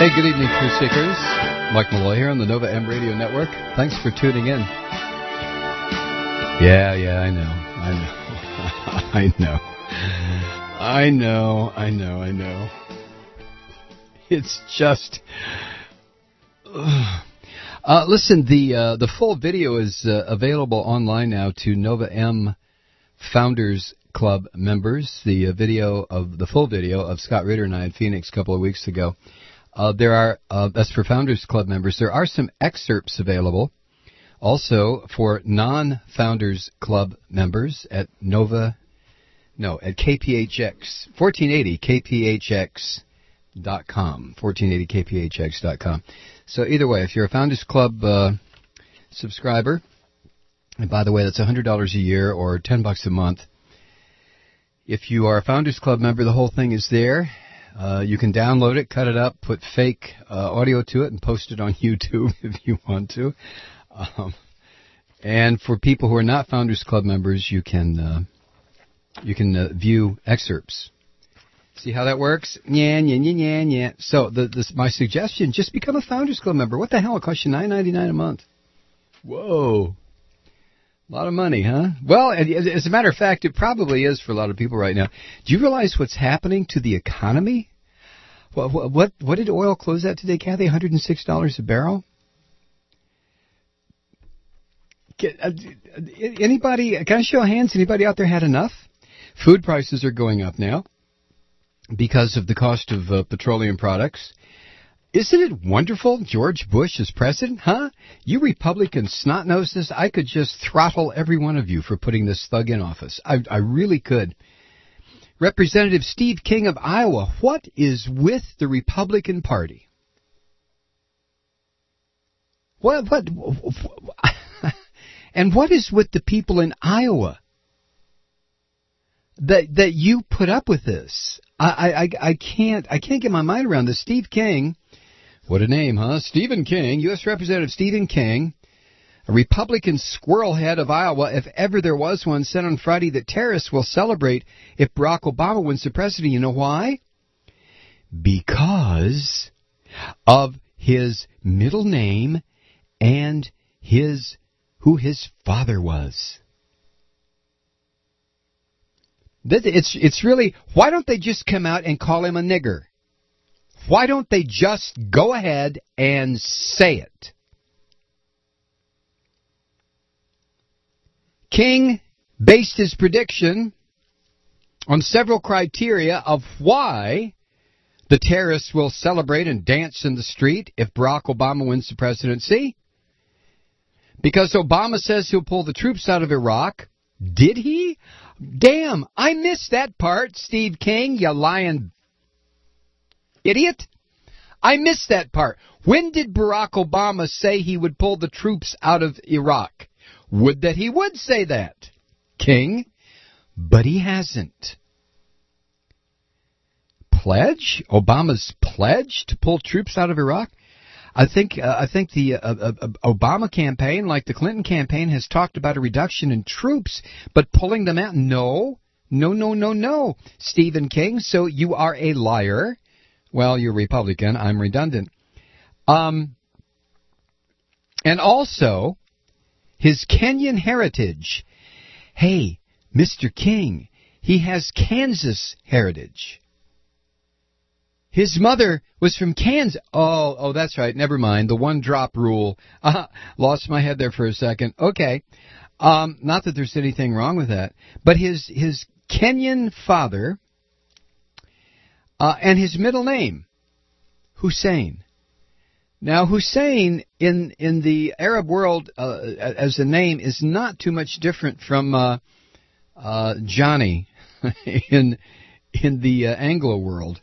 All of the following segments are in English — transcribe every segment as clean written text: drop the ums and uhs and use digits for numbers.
Hey, good evening, Truth Seekers. Mike Malloy here on the Nova M Radio Network. Thanks for tuning in. Yeah, I know. It's just... listen, the full video is available online now to Nova M Founders Club members. The full video of Scott Ritter and I in Phoenix a couple of weeks ago. There are, that's for Founders Club members. There are some excerpts available also for non-Founders Club members at KPHX, 1480kphx.com, 1480kphx.com. So either way, if you're a Founders Club subscriber, and by the way, that's $100 a year or $10 a month. If you are a Founders Club member, the whole thing is there. You can download it, cut it up, put fake audio to it, and post it on YouTube if you want to. And for people who are not Founders Club members, you can view excerpts. See how that works? Yeah. So my suggestion: just become a Founders Club member. What the hell? It costs you $9.99 a month. Whoa. A lot of money, huh? Well, as a matter of fact, it probably is for a lot of people right now. Do you realize what's happening to the economy? What did oil close at today, Kathy? $106 a barrel? Anybody, can I show hands? Anybody out there had enough? Food prices are going up now because of the cost of petroleum products. Isn't it wonderful George Bush is president, huh? You Republican snot-noses, I could just throttle every one of you for putting this thug in office. I really could. Representative Steve King of Iowa, what is with the Republican Party? What and what is with the people in Iowa that you put up with this? I can't get my mind around this. Steve King. What a name, huh? Stephen King, U.S. Representative Stephen King, a Republican squirrelhead of Iowa, if ever there was one, said on Friday that terrorists will celebrate if Barack Obama wins the presidency. You know why? Because of his middle name and who his father was. It's really, why don't they just come out and call him a nigger? Why don't they just go ahead and say it? King based his prediction on several criteria of why the terrorists will celebrate and dance in the street if Barack Obama wins the presidency. Because Obama says he'll pull the troops out of Iraq. Did he? Damn, I missed that part, Steve King, you lying idiot. I missed that part. When did Barack Obama say he would pull the troops out of Iraq? Would that he would say that, King, but he hasn't. Pledge? Obama's pledge to pull troops out of Iraq? I think the Obama campaign, like the Clinton campaign, has talked about a reduction in troops, but pulling them out? No, Stephen King. So you are a liar. Well, you're Republican. I'm redundant. And also, his Kenyan heritage. Hey, Mr. King, he has Kansas heritage. His mother was from Kansas. Oh, that's right. Never mind. The one-drop rule. Lost my head there for a second. Okay. Not that there's anything wrong with that. But his Kenyan father... and his middle name, Hussein. Now, Hussein in the Arab world as a name is not too much different from Johnny in the Anglo world.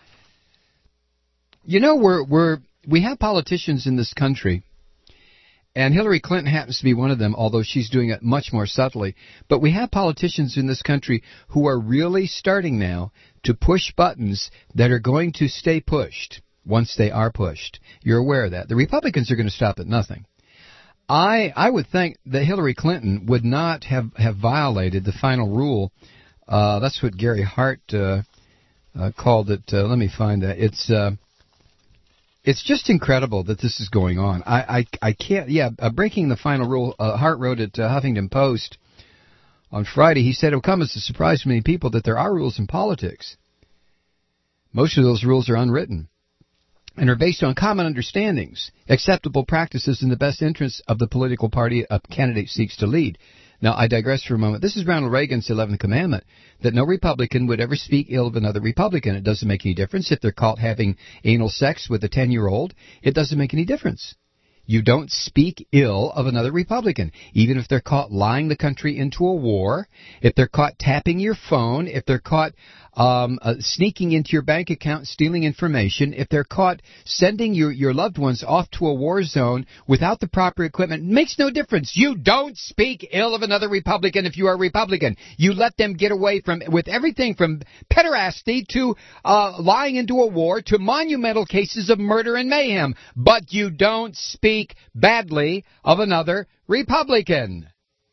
You know, we have politicians in this country, and Hillary Clinton happens to be one of them, although she's doing it much more subtly. But we have politicians in this country who are really starting now to push buttons that are going to stay pushed once they are pushed. You're aware of that. The Republicans are going to stop at nothing. I would think that Hillary Clinton would not have violated the final rule. That's what Gary Hart called it. Let me find that. It's It's just incredible that this is going on. I can't, breaking the final rule, Hart wrote at Huffington Post on Friday. He said it will come as a surprise to many people that there are rules in politics. Most of those rules are unwritten and are based on common understandings, acceptable practices in the best interest of the political party a candidate seeks to lead. Now, I digress for a moment. This is Ronald Reagan's 11th commandment, that no Republican would ever speak ill of another Republican. It doesn't make any difference if they're caught having anal sex with a 10-year-old. It doesn't make any difference. You don't speak ill of another Republican, even if they're caught lying the country into a war, if they're caught tapping your phone, if they're caught sneaking into your bank account, stealing information, if they're caught sending your loved ones off to a war zone without the proper equipment. It makes no difference. You don't speak ill of another Republican if you are a Republican. You let them get away with everything from pederasty to lying into a war to monumental cases of murder and mayhem. But you don't speak badly of another Republican.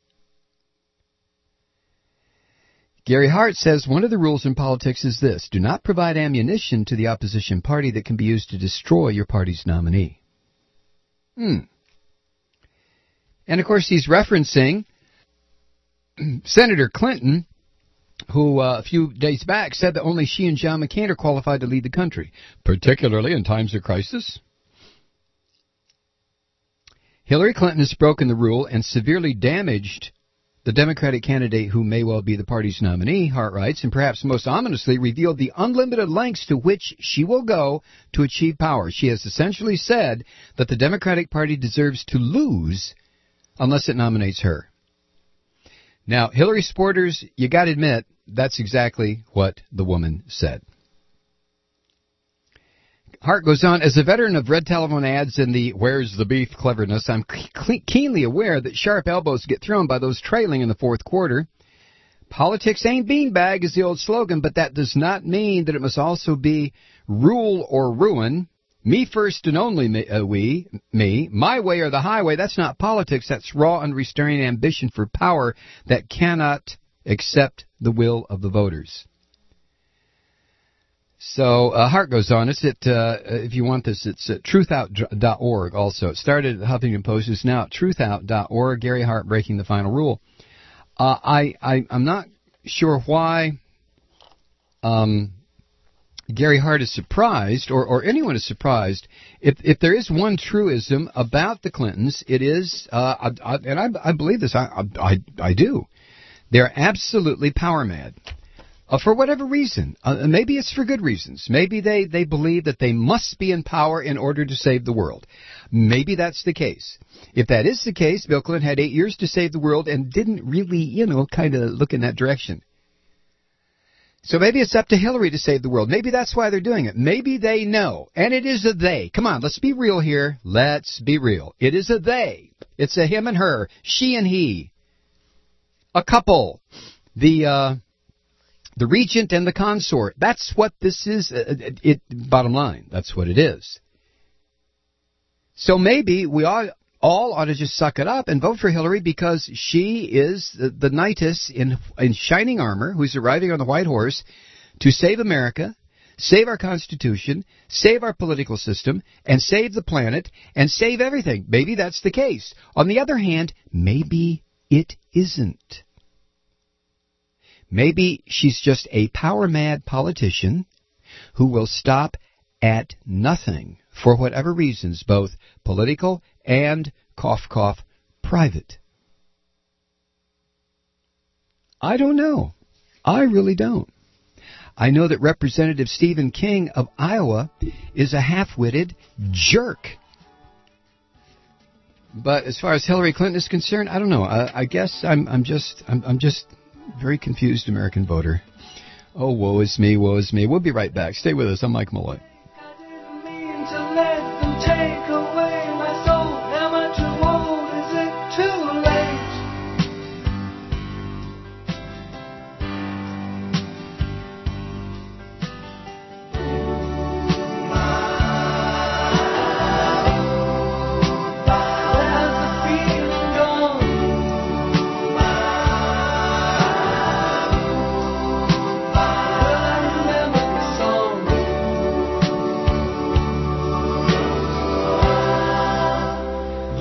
Gary Hart says one of the rules in politics is this: do not provide ammunition to the opposition party that can be used to destroy your party's nominee. And of course he's referencing Senator Clinton, who a few days back said that only she and John McCain are qualified to lead the country, particularly in times of crisis. Hillary Clinton has broken the rule and severely damaged the Democratic candidate who may well be the party's nominee, Hart writes, and perhaps most ominously revealed the unlimited lengths to which she will go to achieve power. She has essentially said that the Democratic Party deserves to lose unless it nominates her. Now, Hillary supporters, you got to admit, that's exactly what the woman said. Hart goes on, as a veteran of red telephone ads and the where's the beef cleverness, I'm keenly aware that sharp elbows get thrown by those trailing in the fourth quarter. Politics ain't beanbag is the old slogan, but that does not mean that it must also be rule or ruin. Me first and only me, my way or the highway. That's not politics. That's raw, unrestrained ambition for power that cannot accept the will of the voters. So Hart goes on. It's at, if you want this, it's at truthout.org also. It started at Huffington Post. It's now at truthout.org. Gary Hart breaking the final rule. I'm not sure why Gary Hart is surprised, or anyone is surprised. If there is one truism about the Clintons, it is, and I believe this, I do. They're absolutely power mad. For whatever reason. Maybe it's for good reasons. Maybe they believe that they must be in power in order to save the world. Maybe that's the case. If that is the case, Bill Clinton had 8 years to save the world and didn't really, kind of look in that direction. So maybe it's up to Hillary to save the world. Maybe that's why they're doing it. Maybe they know. And it is a they. Come on, let's be real here. Let's be real. It is a they. It's a him and her. She and he. A couple. The regent and the consort. That's what this is. Bottom line, that's what it is. So maybe we all ought to just suck it up and vote for Hillary because she is the knightess in shining armor who's arriving on the white horse to save America, save our Constitution, save our political system, and save the planet, and save everything. Maybe that's the case. On the other hand, maybe it isn't. Maybe she's just a power-mad politician who will stop at nothing for whatever reasons, both political and, cough, cough, private. I don't know. I really don't. I know that Representative Stephen King of Iowa is a half-witted jerk. But as far as Hillary Clinton is concerned, I don't know. I guess I'm just very confused American voter. Oh, woe is me, woe is me. We'll be right back. Stay with us. I'm Mike Malloy.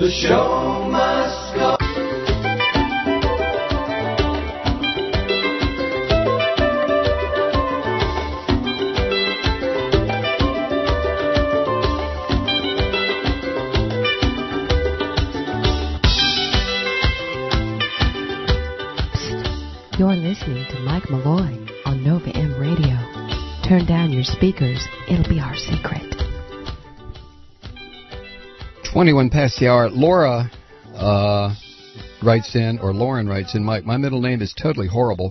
The show must go. You're listening to Mike Malloy on Nova M Radio. Turn down your speakers. It'll be our secret. 21 past the hour. Laura writes in, or Lauren writes in, Mike, my middle name is totally horrible.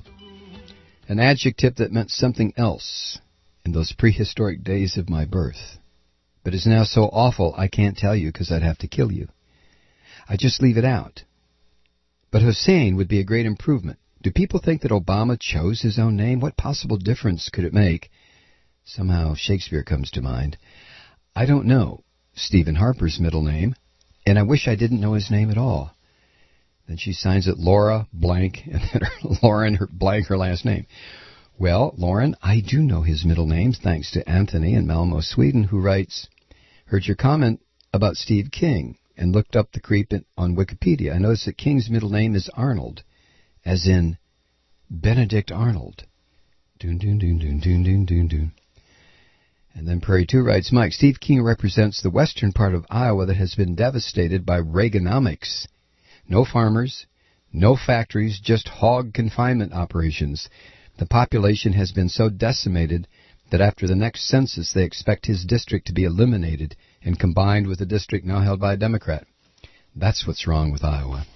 An adjective that meant something else in those prehistoric days of my birth. But is now so awful I can't tell you because I'd have to kill you. I just leave it out. But Hussein would be a great improvement. Do people think that Obama chose his own name? What possible difference could it make? Somehow Shakespeare comes to mind. I don't know Stephen Harper's middle name, and I wish I didn't know his name at all. Then she signs it Laura blank, and then Lauren blank her last name. Well, Lauren, I do know his middle name, thanks to Anthony in Malmo, Sweden, who writes, heard your comment about Steve King, and looked up the creep on Wikipedia. I noticed that King's middle name is Arnold, as in Benedict Arnold. Doon, doon, doon, doon, doon, doon, doon, doon. And then Prairie 2 writes, Mike, Steve King represents the western part of Iowa that has been devastated by Reaganomics. No farmers, no factories, just hog confinement operations. The population has been so decimated that after the next census they expect his district to be eliminated and combined with a district now held by a Democrat. That's what's wrong with Iowa.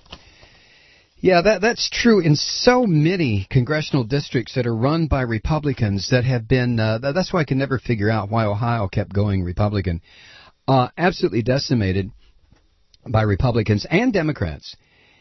Yeah, that's true in so many congressional districts that are run by Republicans that have been, that's why I can never figure out why Ohio kept going Republican, absolutely decimated by Republicans and Democrats,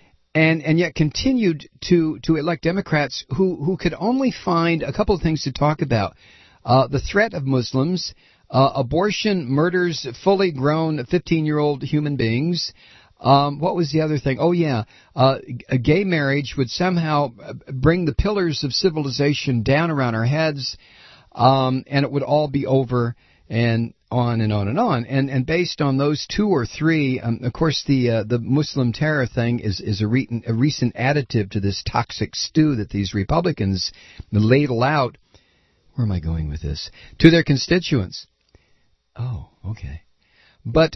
and yet continued to elect Democrats who could only find a couple of things to talk about. The threat of Muslims, abortion murders fully grown 15-year-old human beings. What was the other thing? Oh, yeah. A gay marriage would somehow bring the pillars of civilization down around our heads, and it would all be over, and on and on and on. And based on those two or three, of course, the Muslim terror thing is a recent additive to this toxic stew that these Republicans ladle out. Where am I going with this? To their constituents. Oh, okay. But,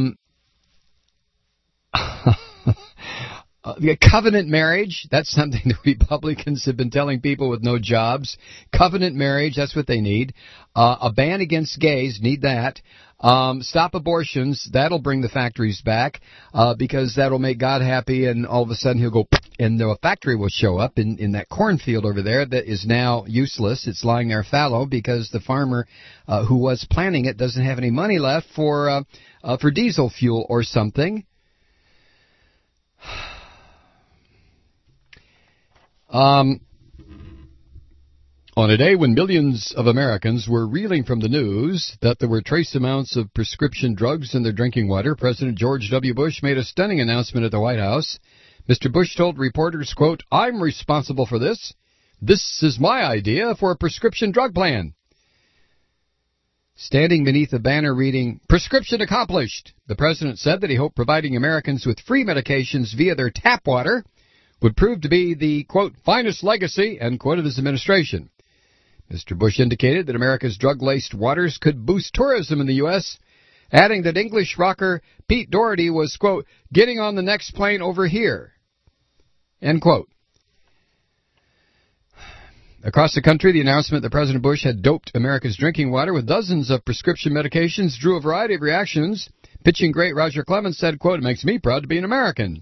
covenant marriage, that's something the Republicans have been telling people with no jobs. Covenant marriage, that's what they need. A ban against gays, need that. Stop abortions, that'll bring the factories back, because that'll make God happy, and all of a sudden he'll go, and the factory will show up in that cornfield over there that is now useless. It's lying there fallow because the farmer who was planting it doesn't have any money left for diesel fuel or something. On a day when millions of Americans were reeling from the news that there were trace amounts of prescription drugs in their drinking water, President George W. Bush made a stunning announcement at the White House. Mr. Bush told reporters, quote, I'm responsible for this. This is my idea for a prescription drug plan. Standing beneath a banner reading, Prescription Accomplished, the president said that he hoped providing Americans with free medications via their tap water would prove to be the, quote, finest legacy, end quote, of his administration. Mr. Bush indicated that America's drug-laced waters could boost tourism in the U.S., adding that English rocker Pete Doherty was, quote, getting on the next plane over here, end quote. Across the country, the announcement that President Bush had doped America's drinking water with dozens of prescription medications drew a variety of reactions. Pitching great Roger Clemens said, quote, it makes me proud to be an American.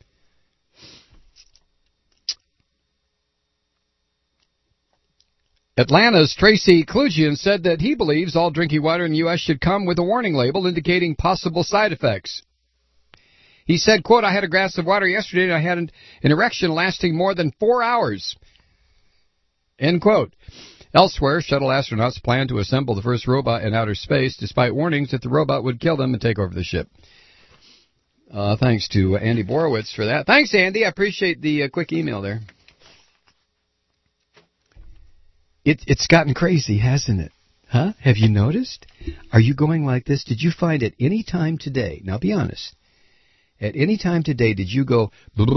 Atlanta's Tracy Klugian said that he believes all drinking water in the U.S. should come with a warning label indicating possible side effects. He said, quote, I had a glass of water yesterday and I had an erection lasting more than 4 hours. End quote. Elsewhere, shuttle astronauts plan to assemble the first robot in outer space despite warnings that the robot would kill them and take over the ship. Thanks to Andy Borowitz for that. Thanks, Andy. I appreciate the quick email there. It's gotten crazy, hasn't it? Huh? Have you noticed? Are you going like this? Did you find at any time today, now be honest, At any time today, did you go...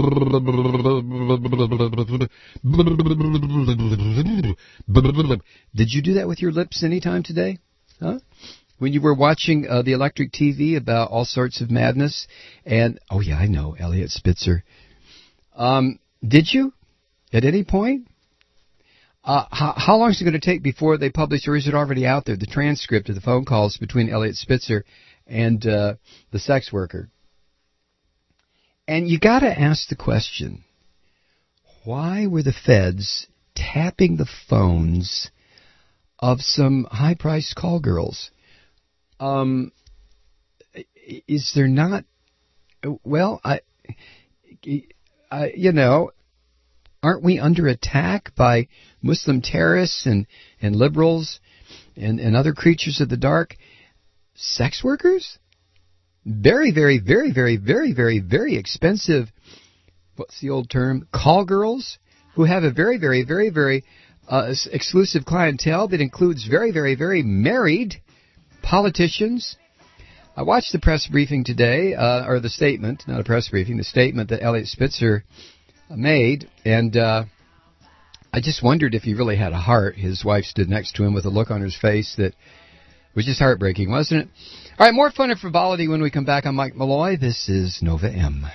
Did you do that with your lips any time today? Huh? When you were watching the electric TV about all sorts of madness? And, oh yeah, I know, Elliot Spitzer. Did you? At any point? How long is it going to take before they publish, or is it already out there, the transcript of the phone calls between Elliot Spitzer and the sex worker? And you got to ask the question, why were the feds tapping the phones of some high-priced call girls? Is there not... Well, aren't we under attack by Muslim terrorists and liberals and other creatures of the dark? Sex workers? Very, very, very, very, very, very, very expensive, what's the old term, call girls, who have a very, very, very, very exclusive clientele that includes very, very, very married politicians. I watched the press briefing today, or the statement, not a press briefing, the statement that Elliot Spitzer made, and I just wondered if he really had a heart. His wife stood next to him with a look on her face that was just heartbreaking, wasn't it? All right, more fun and frivolity when we come back. I'm Mike Malloy. This is Nova M.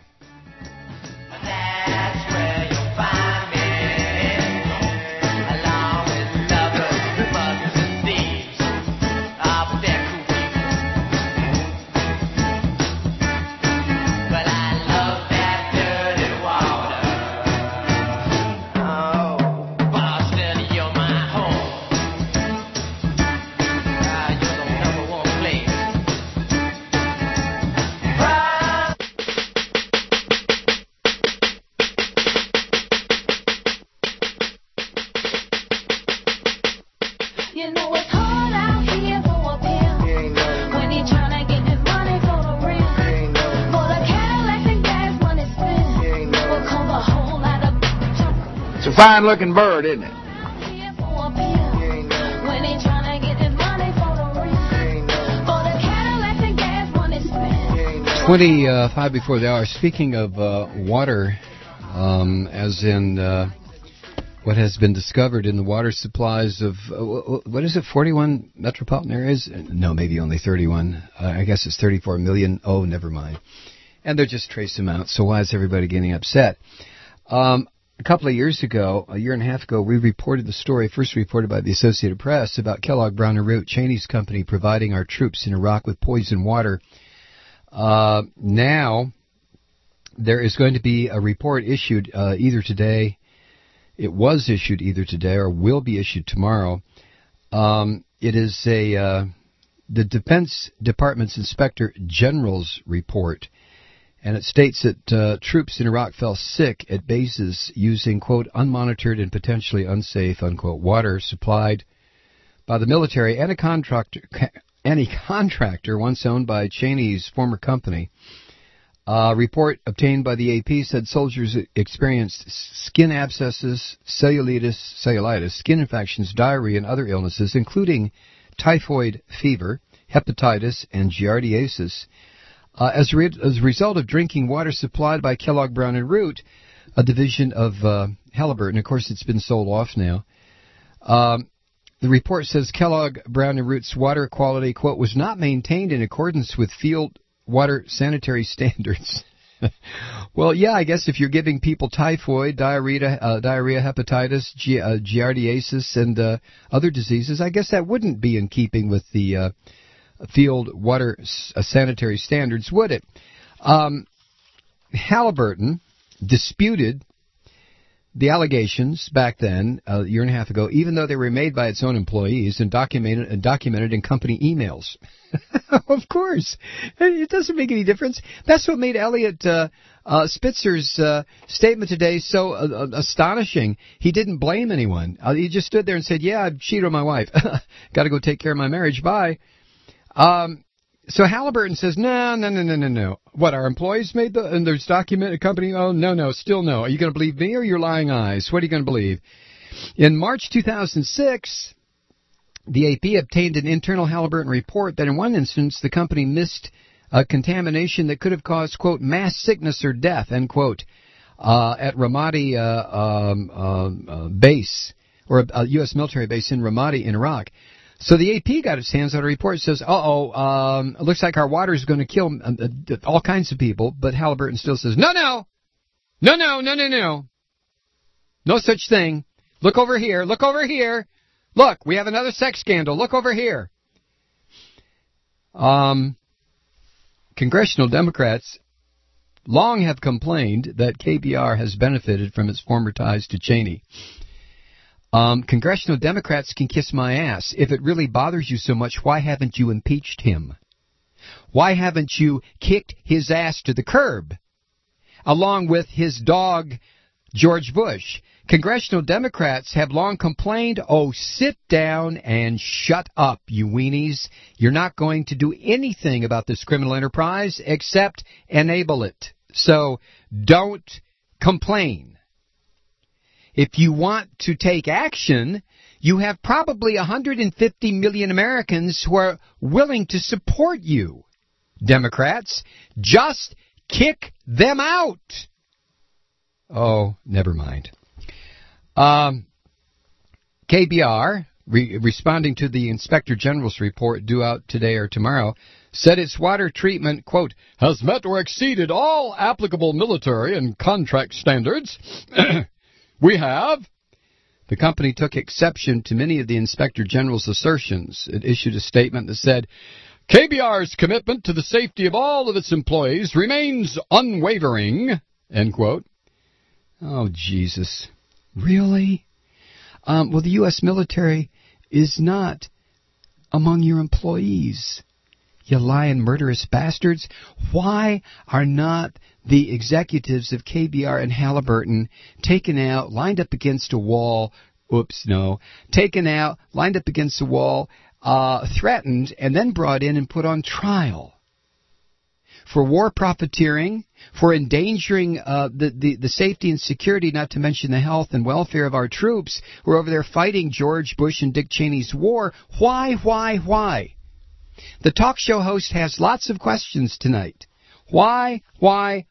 Fine-looking bird, isn't it? 25 before the hour. Speaking of water, as in what has been discovered in the water supplies of, what is it, 41 metropolitan areas? No, maybe only 31. I guess it's 34 million. Oh, never mind. And they're just trace amounts, so why is everybody getting upset? A couple of years ago, a year and a half ago, we reported the story, first reported by the Associated Press, about Kellogg Brown & Root, Cheney's company, providing our troops in Iraq with poison water. Now, there is going to be a report issued either today. It was issued either today or will be issued tomorrow. It is the Defense Department's Inspector General's report. And it states that troops in Iraq fell sick at bases using, quote, unmonitored and potentially unsafe, unquote, water supplied by the military and a contractor once owned by Cheney's former company. A report obtained by the AP said soldiers experienced skin abscesses, cellulitis, skin infections, diarrhea, and other illnesses, including typhoid fever, hepatitis, and giardiasis. As a result of drinking water supplied by Kellogg Brown & Root, a division of Halliburton. Of course, it's been sold off now. The report says Kellogg Brown & Root's water quality, quote, was not maintained in accordance with field water sanitary standards. Well, yeah, I guess if you're giving people typhoid, diarrhea, hepatitis, giardiasis, and other diseases, I guess that wouldn't be in keeping with the field water sanitary standards, would it? Halliburton disputed the allegations back then, a year and a half ago, even though they were made by its own employees and documented in company emails. Of course. It doesn't make any difference. That's what made Elliot Spitzer's statement today so astonishing. He didn't blame anyone. He just stood there and said, yeah, I cheated on my wife. Got to go take care of my marriage. Bye. So Halliburton says, no. What, our employees made and there's documented company? Oh, no, still no. Are you going to believe me or your lying eyes? What are you going to believe? In March 2006, the AP obtained an internal Halliburton report that in one instance the company missed a contamination that could have caused, quote, mass sickness or death, end quote, at Ramadi base, or a U.S. military base in Ramadi in Iraq. So the AP got its hands on a report that says, it looks like our water is going to kill all kinds of people, but Halliburton still says, no, no such thing. Look over here, Look, we have another sex scandal. Look over here. Congressional Democrats long have complained that KBR has benefited from its former ties to Cheney. Congressional Democrats can kiss my ass. If it really bothers you so much, why haven't you impeached him? Why haven't you kicked his ass to the curb, along with his dog, George Bush? Congressional Democrats have long complained, sit down and shut up, you weenies. You're not going to do anything about this criminal enterprise except enable it. So don't complain. If you want to take action, you have probably 150 million Americans who are willing to support you. Democrats, just kick them out. Oh, never mind. KBR, responding to the Inspector General's report due out today or tomorrow, said its water treatment, quote, has met or exceeded all applicable military and contract standards. We have. The company took exception to many of the Inspector General's assertions. It issued a statement that said, KBR's commitment to the safety of all of its employees remains unwavering, end quote. Oh, Jesus. Really? Well, the U.S. military is not among your employees, you lying murderous bastards. Why are not the executives of KBR and Halliburton taken out, lined up against a wall, taken out, lined up against a wall, threatened, and then brought in and put on trial for war profiteering, for endangering the safety and security, not to mention the health and welfare of our troops who are over there fighting George Bush and Dick Cheney's war? Why? The talk show host has lots of questions tonight. Why? Why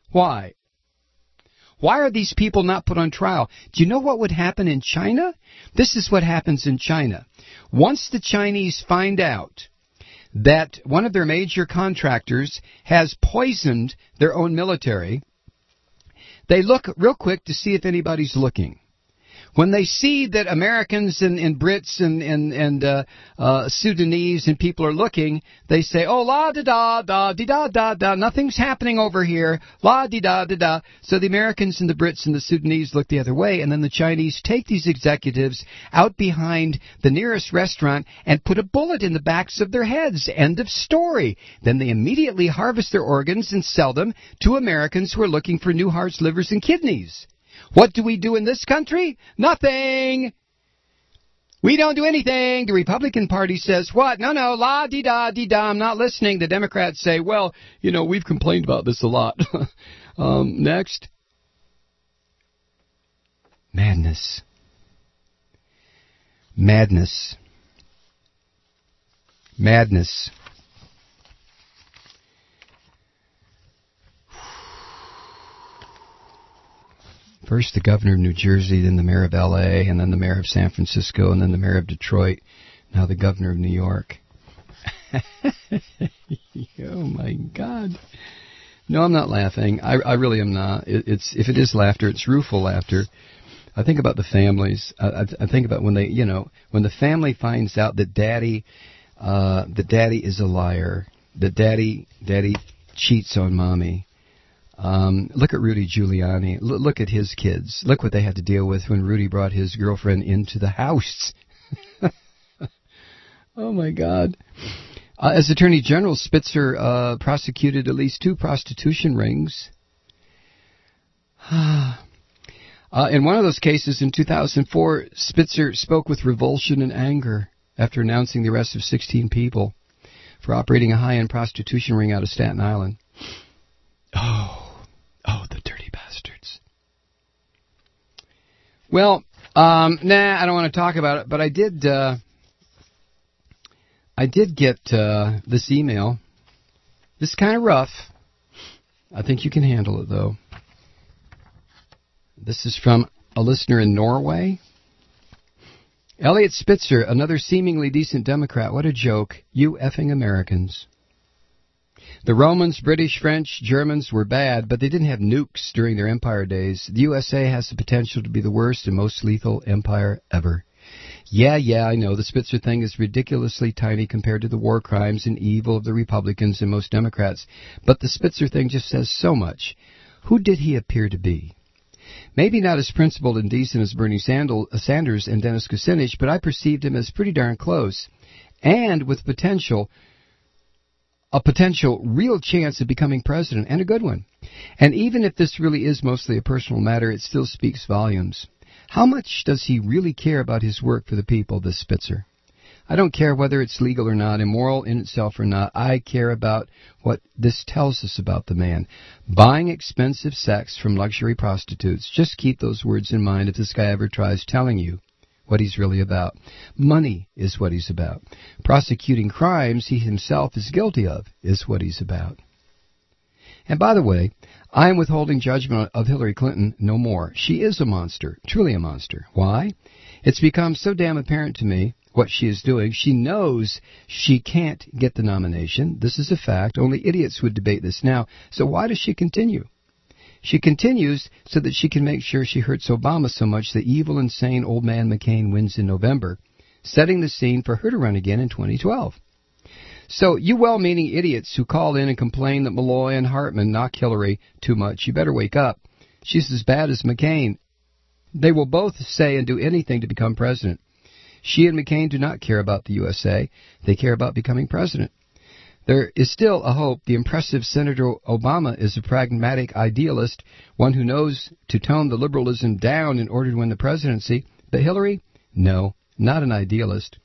are these people not put on trial? Do you know what would happen in China? This is what happens in China. Once the Chinese find out that one of their major contractors has poisoned their own military, they look real quick to see if anybody's looking. When they see that Americans and Brits and Sudanese and people are looking, they say, la-da-da-da-dee-da-da-da, nothing's happening over here, la-dee-da-da-da. So the Americans and the Brits and the Sudanese look the other way, and then the Chinese take these executives out behind the nearest restaurant and put a bullet in the backs of their heads. End of story. Then they immediately harvest their organs and sell them to Americans who are looking for new hearts, livers, and kidneys. What do we do in this country? Nothing. We don't do anything. The Republican Party says, what? No, la-dee-da-dee-da, I'm not listening. The Democrats say, well, we've complained about this a lot. Next. Madness. First the governor of New Jersey, then the mayor of L.A., and then the mayor of San Francisco, and then the mayor of Detroit, now the governor of New York. Oh, my God. No, I'm not laughing. I really am not. If it is laughter, it's rueful laughter. I think about the families. I think about when when the family finds out that daddy is a liar, that daddy cheats on mommy. Look at Rudy Giuliani. Look at his kids. Look what they had to deal with when Rudy brought his girlfriend into the house. Oh, my God. As Attorney General, Spitzer prosecuted at least 2 prostitution rings. In one of those cases in 2004, Spitzer spoke with revulsion and anger after announcing the arrest of 16 people for operating a high-end prostitution ring out of Staten Island. Oh, the dirty bastards. Well, I don't want to talk about it, but I did get this email This is kind of rough. I think you can handle it, though. This is from a listener in Norway. Elliot Spitzer, another seemingly decent Democrat. What a joke. You effing Americans. The Romans, British, French, Germans were bad, but they didn't have nukes during their empire days. The USA has the potential to be the worst and most lethal empire ever. Yeah, I know. The Spitzer thing is ridiculously tiny compared to the war crimes and evil of the Republicans and most Democrats. But the Spitzer thing just says so much. Who did he appear to be? Maybe not as principled and decent as Bernie Sanders and Dennis Kucinich, but I perceived him as pretty darn close. And with a potential real chance of becoming president, and a good one. And even if this really is mostly a personal matter, it still speaks volumes. How much does he really care about his work for the people, this Spitzer? I don't care whether it's legal or not, immoral in itself or not. I care about what this tells us about the man. Buying expensive sex from luxury prostitutes. Just keep those words in mind if this guy ever tries telling you what he's really about. Money is what he's about. Prosecuting crimes he himself is guilty of is what he's about. And by the way, I am withholding judgment of Hillary Clinton no more. She is a monster, truly a monster. Why? It's become so damn apparent to me what she is doing. She knows she can't get the nomination. This is a fact. Only idiots would debate this now. So why does she continue? She continues so that she can make sure she hurts Obama so much that evil, insane old man McCain wins in November, setting the scene for her to run again in 2012. So, you well-meaning idiots who call in and complain that Malloy and Hartman knock Hillary too much, you better wake up. She's as bad as McCain. They will both say and do anything to become president. She and McCain do not care about the USA. They care about becoming president. There is still a hope. The impressive Senator Obama is a pragmatic idealist, one who knows to tone the liberalism down in order to win the presidency. But Hillary? No, not an idealist.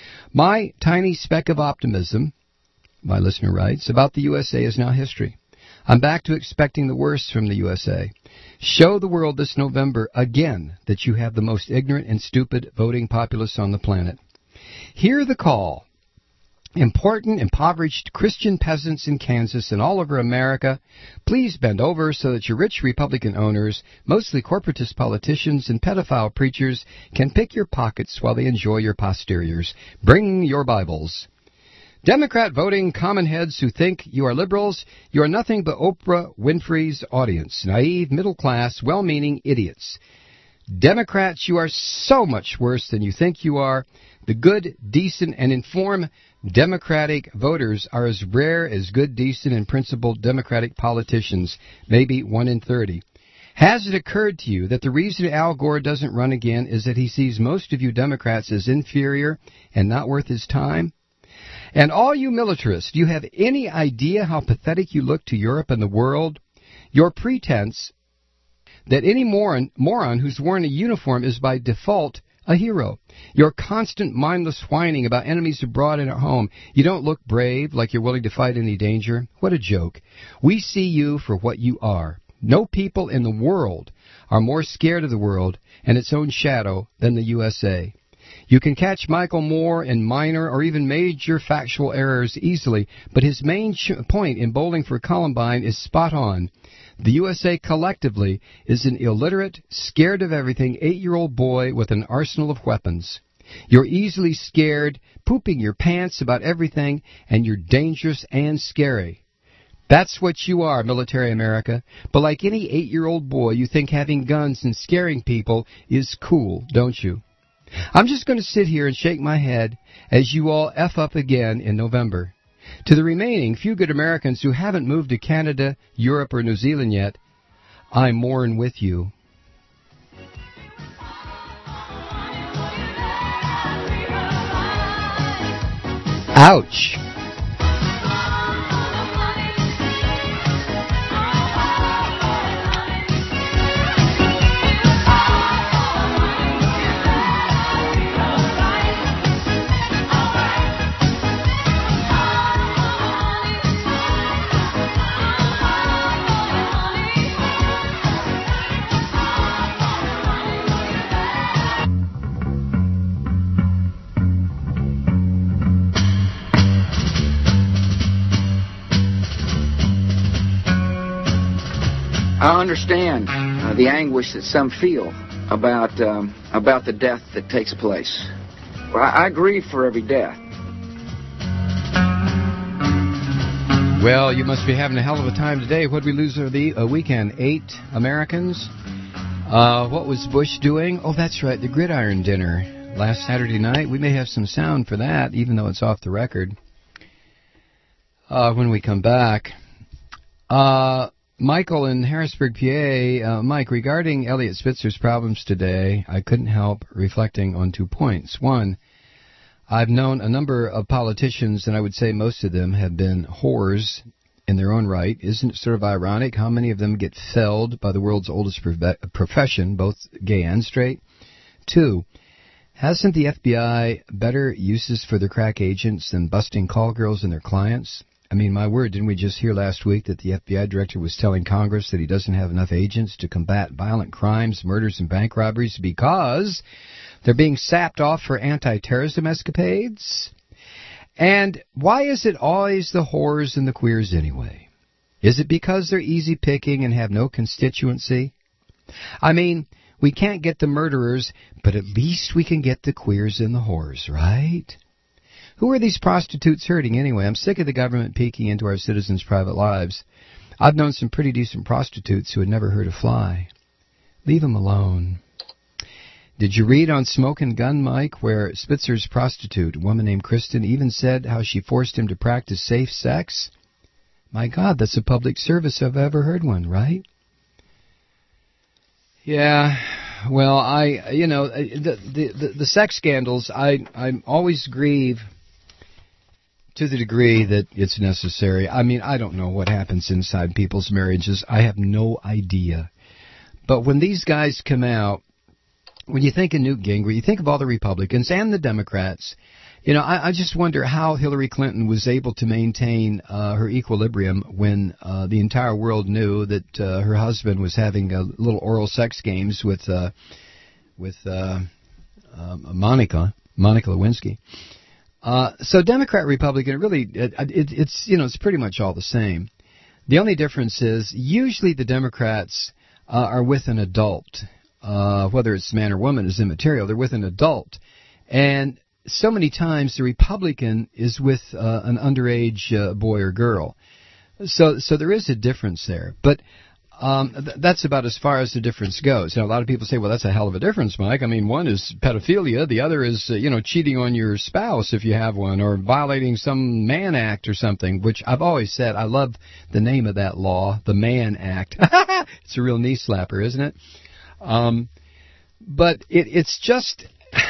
My tiny speck of optimism, my listener writes, about the USA is now history. I'm back to expecting the worst from the USA. Show the world this November again that you have the most ignorant and stupid voting populace on the planet. Hear the call. Important, impoverished Christian peasants in Kansas and all over America, please bend over so that your rich Republican owners, mostly corporatist politicians and pedophile preachers, can pick your pockets while they enjoy your posteriors. Bring your Bibles. Democrat voting common heads who think you are liberals, you are nothing but Oprah Winfrey's audience, naive, middle-class, well-meaning idiots. Democrats, you are so much worse than you think you are. The good, decent, and informed Democratic voters are as rare as good, decent, and principled Democratic politicians, maybe 1 in 30. Has it occurred to you that the reason Al Gore doesn't run again is that he sees most of you Democrats as inferior and not worth his time? And all you militarists, do you have any idea how pathetic you look to Europe and the world? Your pretense that any moron who's worn a uniform is by default a hero. Your constant mindless whining about enemies abroad and at home. You don't look brave, like you're willing to fight any danger. What a joke. We see you for what you are. No people in the world are more scared of the world and its own shadow than the USA. You can catch Michael Moore in minor or even major factual errors easily, but his main point in bowling for Columbine is spot on. The USA collectively is an illiterate, scared of everything 8-year-old boy with an arsenal of weapons. You're easily scared, pooping your pants about everything, and you're dangerous and scary. That's what you are, military America. But like any 8-year-old boy, you think having guns and scaring people is cool, don't you? I'm just going to sit here and shake my head as you all F up again in November. To the remaining few good Americans who haven't moved to Canada, Europe, or New Zealand yet, I mourn with you. Ouch! I understand the anguish that some feel about the death that takes place. Well, I grieve for every death. Well, you must be having a hell of a time today. What did we lose over the weekend? 8 Americans? What was Bush doing? Oh, that's right, the Gridiron Dinner last Saturday night. We may have some sound for that, even though it's off the record, when we come back. Michael in Harrisburg, PA. Mike, regarding Eliot Spitzer's problems today, I couldn't help reflecting on 2 points. One, I've known a number of politicians, and I would say most of them have been whores in their own right. Isn't it sort of ironic how many of them get felled by the world's oldest profession, both gay and straight? 2, hasn't the FBI better uses for their crack agents than busting call girls and their clients? I mean, my word, didn't we just hear last week that the FBI director was telling Congress that he doesn't have enough agents to combat violent crimes, murders, and bank robberies because they're being sapped off for anti-terrorism escapades? And why is it always the whores and the queers anyway? Is it because they're easy picking and have no constituency? I mean, we can't get the murderers, but at least we can get the queers and the whores, right? Who are these prostitutes hurting anyway? I'm sick of the government peeking into our citizens' private lives. I've known some pretty decent prostitutes who had never hurt a fly. Leave them alone. Did you read on Smoke and Gun, Mike, where Spitzer's prostitute, a woman named Kristen, even said how she forced him to practice safe sex? My God, that's a public service if I've ever heard one, right? Yeah, well, the sex scandals, I always grieve to the degree that it's necessary. I mean, I don't know what happens inside people's marriages. I have no idea. But when these guys come out, when you think of Newt Gingrich, you think of all the Republicans and the Democrats, you know, I just wonder how Hillary Clinton was able to maintain her equilibrium when the entire world knew that her husband was having little oral sex games with Monica Lewinsky. So Democrat, Republican, really, it's pretty much all the same. The only difference is usually the Democrats are with an adult. Whether it's man or woman is immaterial. They're with an adult. And so many times the Republican is with an underage boy or girl. So there is a difference there. But that's about as far as the difference goes. Now, a lot of people say, well, that's a hell of a difference, Mike. I mean, one is pedophilia. The other is, cheating on your spouse if you have one, or violating some Mann Act or something, which I've always said, I love the name of that law, the Mann Act. It's a real knee slapper, isn't it? But it's just,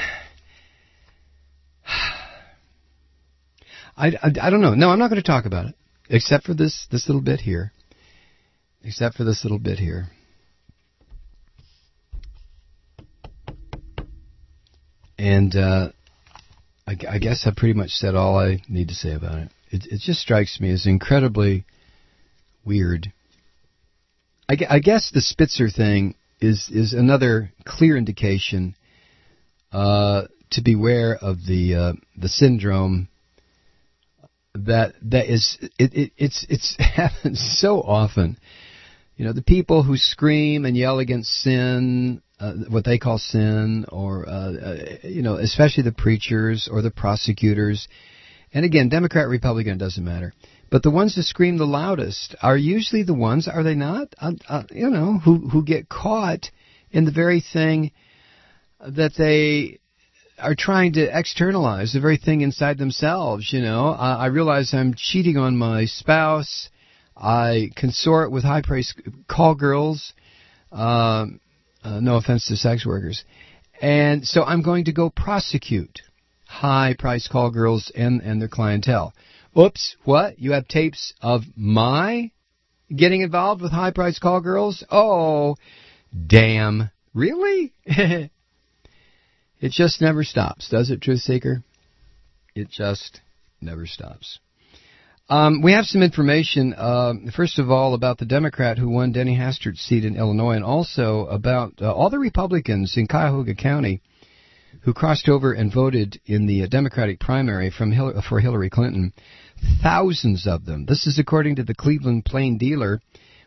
I don't know. No, I'm not going to talk about it, except for this little bit here. And I guess I pretty much said all I need to say about it. It just strikes me as incredibly weird. I guess the Spitzer thing is another clear indication to beware of the syndrome that is it's happens so often. You know, the people who scream and yell against sin, what they call sin, or especially the preachers or the prosecutors. And again, Democrat, Republican, it doesn't matter. But the ones that scream the loudest are usually the ones, are they not? Who get caught in the very thing that they are trying to externalize, the very thing inside themselves. I realize I'm cheating on my spouse. I consort with high-priced call girls. No offense to sex workers. And so I'm going to go prosecute high-priced call girls and their clientele. Oops, what? You have tapes of my getting involved with high-priced call girls? Oh, damn. Really? It just never stops, does it, Truth Seeker? It just never stops. We have some information, first of all, about the Democrat who won Denny Hastert's seat in Illinois, and also about all the Republicans in Cuyahoga County who crossed over and voted in the Democratic primary for Hillary Clinton. Thousands of them. This is according to the Cleveland Plain Dealer,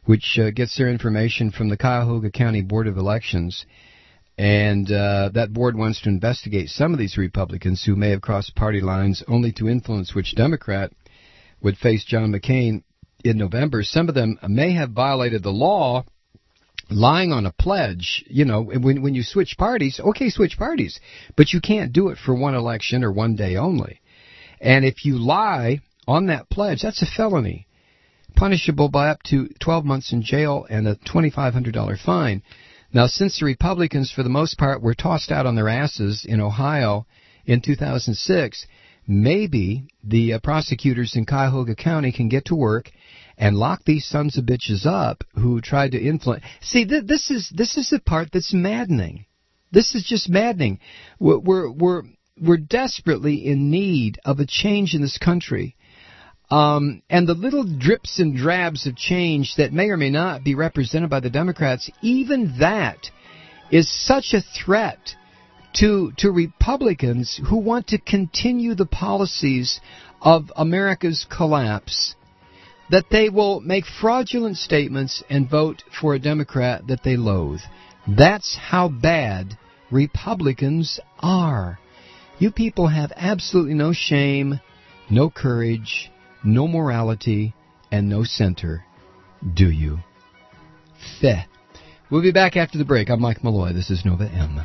which gets their information from the Cuyahoga County Board of Elections. And that board wants to investigate some of these Republicans who may have crossed party lines only to influence which Democrat would face John McCain in November. Some of them may have violated the law, lying on a pledge. You know, when you switch parties, okay, switch parties, but you can't do it for one election or one day only. And if you lie on that pledge, that's a felony, punishable by up to 12 months in jail and a $2,500 fine. Now, since the Republicans, for the most part, were tossed out on their asses in Ohio in 2006, maybe the prosecutors in Cuyahoga County can get to work and lock these sons of bitches up who tried to influence. See, this is the part that's maddening. This is just maddening. We're desperately in need of a change in this country. And the little drips and drabs of change that may or may not be represented by the Democrats, even that is such a threat to Republicans who want to continue the policies of America's collapse, that they will make fraudulent statements and vote for a Democrat that they loathe. That's how bad Republicans are. You people have absolutely no shame, no courage, no morality, and no center, do you? Feh. We'll be back after the break. I'm Mike Malloy. This is Nova M.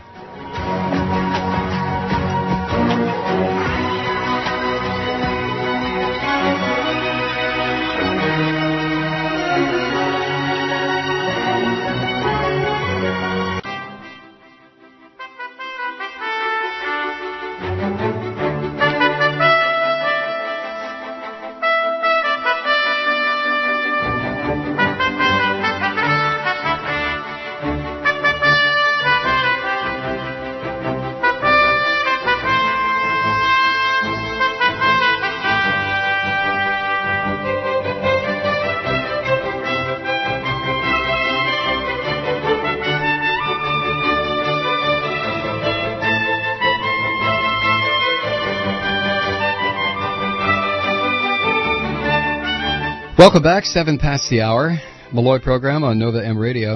Welcome back, 7 past the hour. Malloy program on Nova M Radio.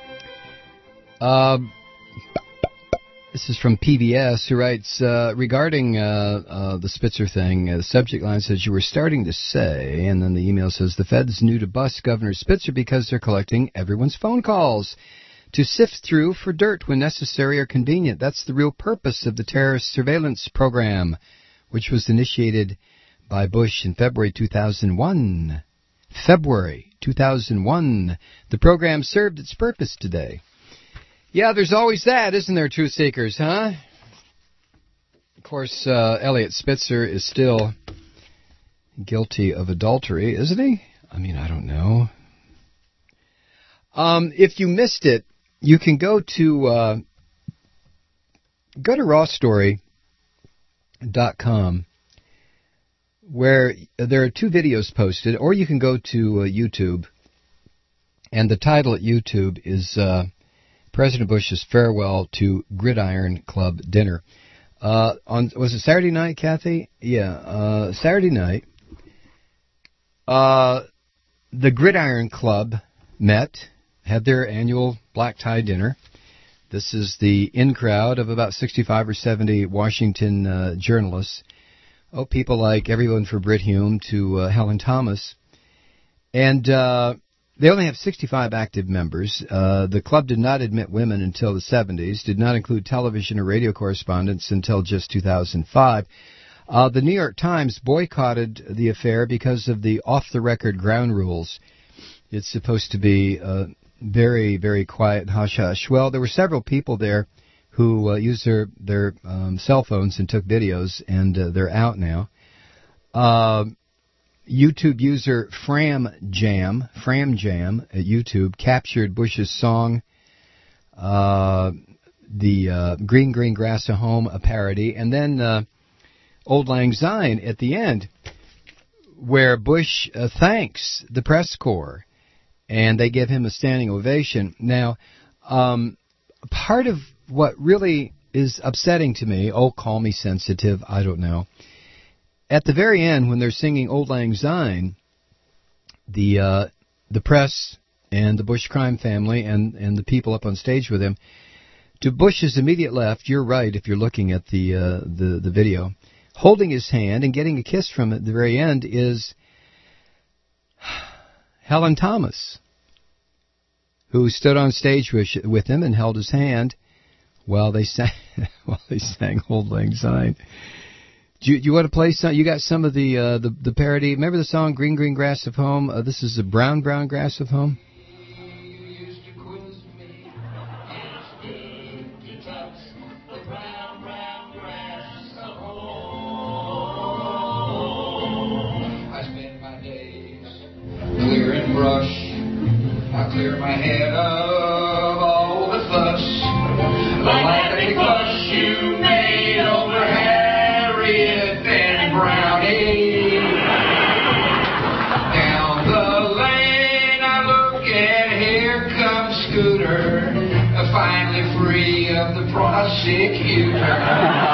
This is from PBS, who writes, regarding the Spitzer thing, the subject line says, you were starting to say, and then the email says, the feds knew to bust Governor Spitzer because they're collecting everyone's phone calls to sift through for dirt when necessary or convenient. That's the real purpose of the terrorist surveillance program, which was initiated by Bush in February 2001. February 2001. The program served its purpose today. Yeah, there's always that, isn't there, truth seekers, huh? Of course, Elliot Spitzer is still guilty of adultery, isn't he? I mean, I don't know. If you missed it, you can go to rawstory.com, where there are 2 videos posted, or you can go to YouTube, and the title at YouTube is President Bush's Farewell to Gridiron Club Dinner. Was it Saturday night, Kathy? Yeah, Saturday night. The Gridiron Club met, had their annual black tie dinner. This is the in-crowd of about 65 or 70 Washington journalists. Oh, people like everyone from Brit Hume to Helen Thomas. And they only have 65 active members. The club did not admit women until the 70s, did not include television or radio correspondents until just 2005. The New York Times boycotted the affair because of the off-the-record ground rules. It's supposed to be very, very quiet, hush-hush. Well, there were several people there who used their cell phones and took videos, and they're out now. YouTube user FramJam at YouTube captured Bush's song, the Green Green Grass at Home, a parody, and then Auld Lang Syne at the end, where Bush thanks the press corps, and they give him a standing ovation. Now, part of what really is upsetting to me, oh, call me sensitive, I don't know. At the very end, when they're singing Auld Lang Syne, the press and the Bush crime family and the people up on stage with him. To Bush's immediate left, you're right if you're looking at the video, holding his hand and getting a kiss from him at the very end is Helen Thomas, who stood on stage with him and held his hand while they sang "Auld Lang Syne." Do you want to play some? You got some of the parody. Remember the song "Green Green Grass of Home"? This is the Brown Brown Grass of Home. Clearing brush, I clear my head of all the fuss, like that big fuss you made over Harriet and Brownie. Down the lane I look and here comes Scooter, finally free of the prosecutor.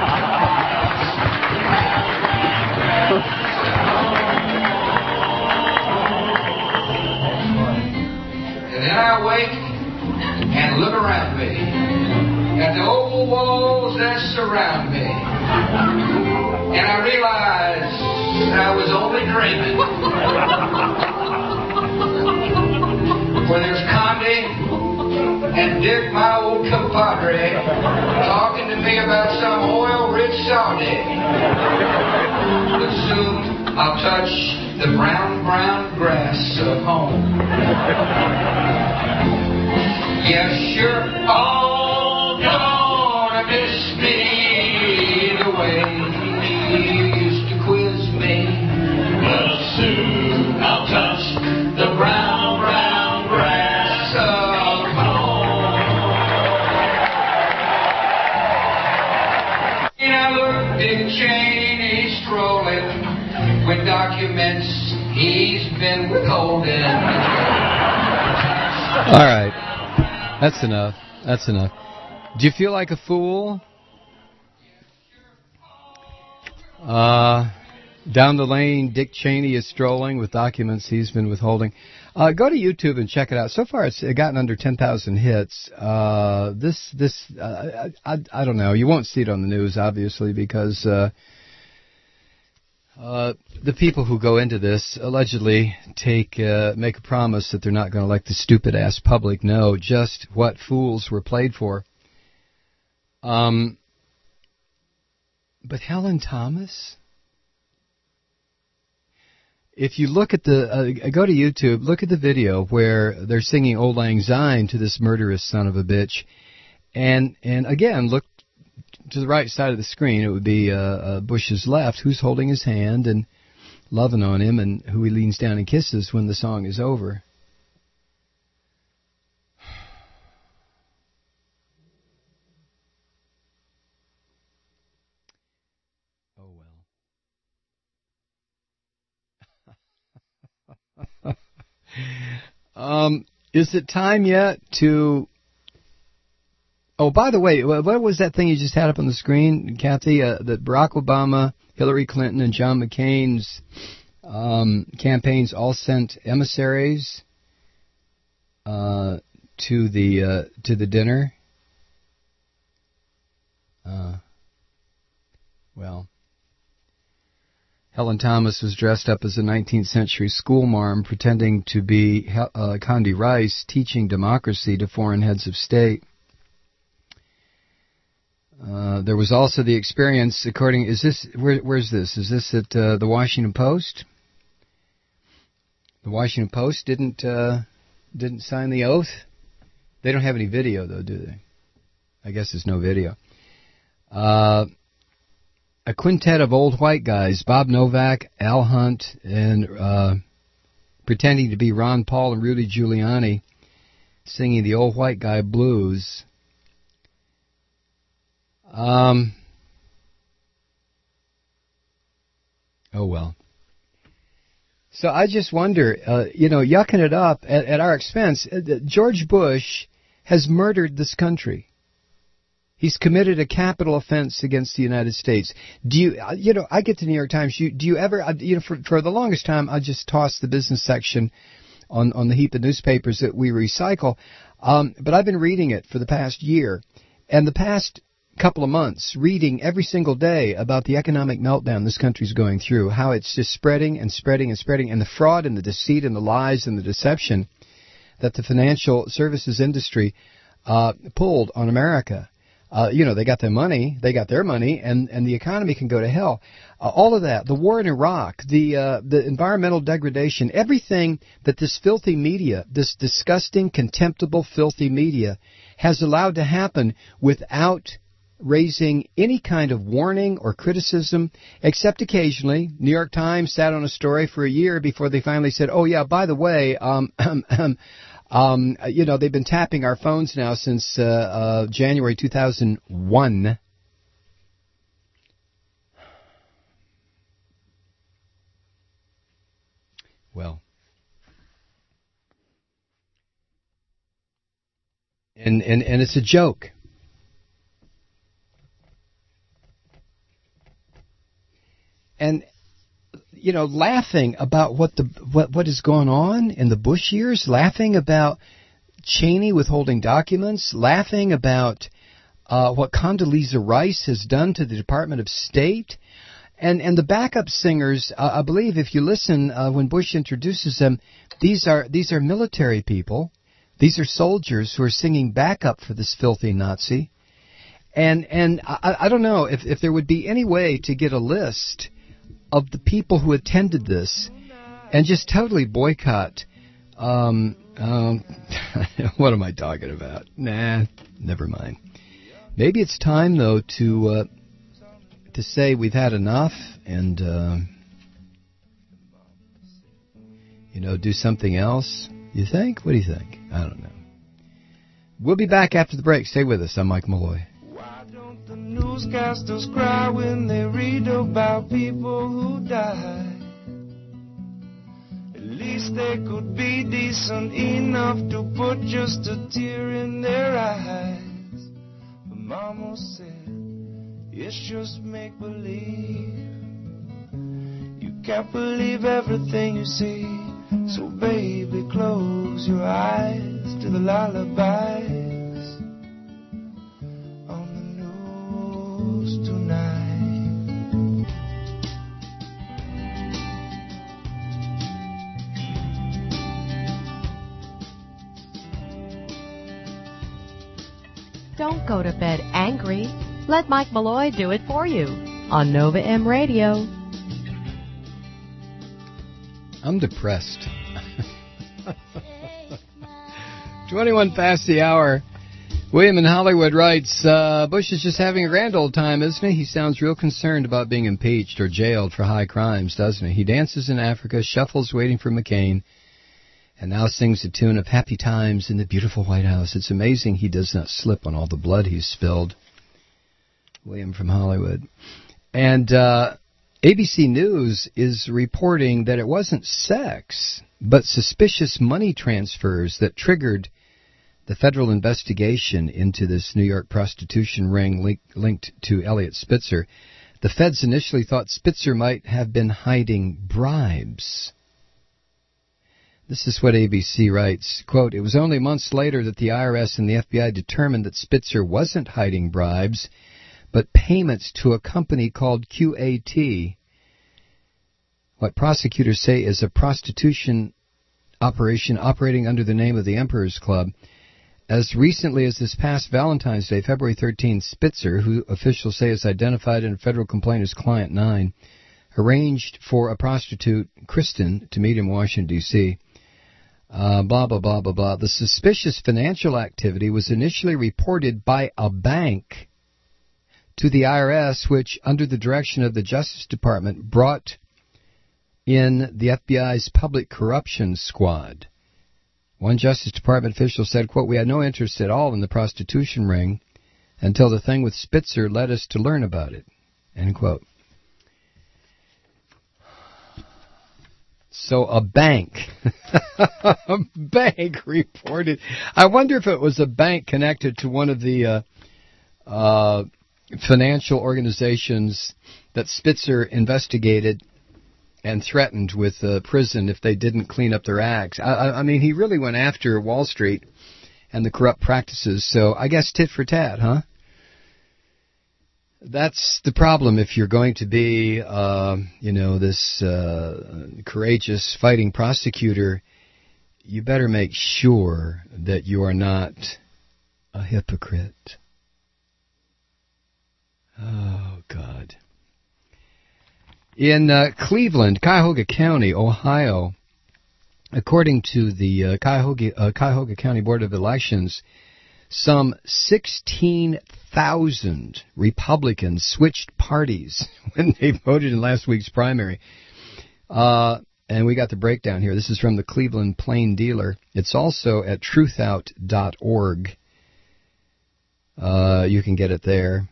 And then I wake and look around me at the old walls that surround me, and I realize I was only dreaming. For there's Condi and Dick, my old compadre, talking to me about some oil-rich Saudi. But soon I'll touch the brown, brown grass of home. Yes, you're all gonna miss me the way you used to quiz me. But soon I'll touch the brown, brown grass of home. And I look Dick Cheney strolling with documents he's been withholding. All right. That's enough. That's enough. Do you feel like a fool? Down the lane, Dick Cheney is strolling with documents he's been withholding. Go to YouTube and check it out. So far, it's gotten under 10,000 hits. I don't know. You won't see it on the news, obviously, because the people who go into this allegedly make a promise that they're not going to let the stupid-ass public know just what fools were played for. But Helen Thomas? If you look at go to YouTube, look at the video where they're singing Auld Lang Syne to this murderous son of a bitch, and again, look to the right side of the screen. It would be Bush's left, who's holding his hand and loving on him, and who he leans down and kisses when the song is over. Oh, well. Is it time yet to... Oh, by the way, what was that thing you just had up on the screen, Kathy? That Barack Obama, Hillary Clinton, and John McCain's campaigns all sent emissaries to the dinner. Well, Helen Thomas was dressed up as a 19th century schoolmarm, pretending to be Condi Rice, teaching democracy to foreign heads of state. There was also the experience, where's this? Is this at the Washington Post? The Washington Post didn't sign the oath? They don't have any video, though, do they? I guess there's no video. A quintet of old white guys, Bob Novak, Al Hunt, and pretending to be Ron Paul and Rudy Giuliani, singing the old white guy blues. Oh, well. So I just wonder, yucking it up at our expense. George Bush has murdered this country. He's committed a capital offense against the United States. Do you, I get to the New York Times. Do you ever, for the longest time, I just tossed the business section on the heap of newspapers that we recycle. But I've been reading it for the past year, and the past couple of months, reading every single day about the economic meltdown this country's going through, how it's just spreading and spreading and spreading, and the fraud and the deceit and the lies and the deception that the financial services industry pulled on America. They got their money, and the economy can go to hell. All of that, the war in Iraq, the environmental degradation, everything that this filthy media, this disgusting, contemptible, filthy media, has allowed to happen without raising any kind of warning or criticism, except occasionally. New York Times sat on a story for a year before they finally said, oh, yeah, by the way, they've been tapping our phones now since January 2001. Well, and it's a joke. And laughing about what is going on in the Bush years, laughing about Cheney withholding documents, laughing about what Condoleezza Rice has done to the Department of State, and the backup singers. I believe if you listen when Bush introduces them, these are military people, these are soldiers who are singing backup for this filthy Nazi, and I don't know if there would be any way to get a list of the people who attended this and just totally boycott. What am I talking about? Nah, never mind. Maybe it's time, though, to say we've had enough and, do something else. You think? What do you think? I don't know. We'll be back after the break. Stay with us. I'm Mike Malloy. The newscasters cry when they read about people who die. At least they could be decent enough to put just a tear in their eyes. But Mama said, it's just make-believe. You can't believe everything you see. So baby, close your eyes to the lullabies tonight. Don't go to bed angry. Let Mike Malloy do it for you on Nova M Radio. I'm depressed. 21 past the hour. William in Hollywood writes, Bush is just having a grand old time, isn't he? He sounds real concerned about being impeached or jailed for high crimes, doesn't he? He dances in Africa, shuffles waiting for McCain, and now sings the tune of Happy Times in the beautiful White House. It's amazing he does not slip on all the blood he's spilled. William from Hollywood. And ABC News is reporting that it wasn't sex, but suspicious money transfers that triggered the federal investigation into this New York prostitution ring linked to Elliot Spitzer. The feds initially thought Spitzer might have been hiding bribes. This is what ABC writes, quote, it was only months later that the IRS and the FBI determined that Spitzer wasn't hiding bribes, but payments to a company called QAT, what prosecutors say is a prostitution operation operating under the name of the Emperor's Club. As recently as this past Valentine's Day, February 13th, Spitzer, who officials say is identified in a federal complaint as Client 9, arranged for a prostitute, Kristen, to meet in Washington, D.C. Blah, blah, blah, blah, blah. The suspicious financial activity was initially reported by a bank to the IRS, which, under the direction of the Justice Department, brought in the FBI's Public Corruption Squad. One Justice Department official said, quote, we had no interest at all in the prostitution ring until the thing with Spitzer led us to learn about it, end quote. So a bank reported. I wonder if it was a bank connected to one of the financial organizations that Spitzer investigated and threatened with prison if they didn't clean up their acts. I mean, he really went after Wall Street and the corrupt practices. So I guess tit for tat, huh? That's the problem if you're going to be, this courageous fighting prosecutor. You better make sure that you are not a hypocrite. Oh, God. In Cleveland, Cuyahoga County, Ohio, according to the Cuyahoga County Board of Elections, some 16,000 Republicans switched parties when they voted in last week's primary. And we got the breakdown here. This is from the Cleveland Plain Dealer. It's also at truthout.org. You can get it there.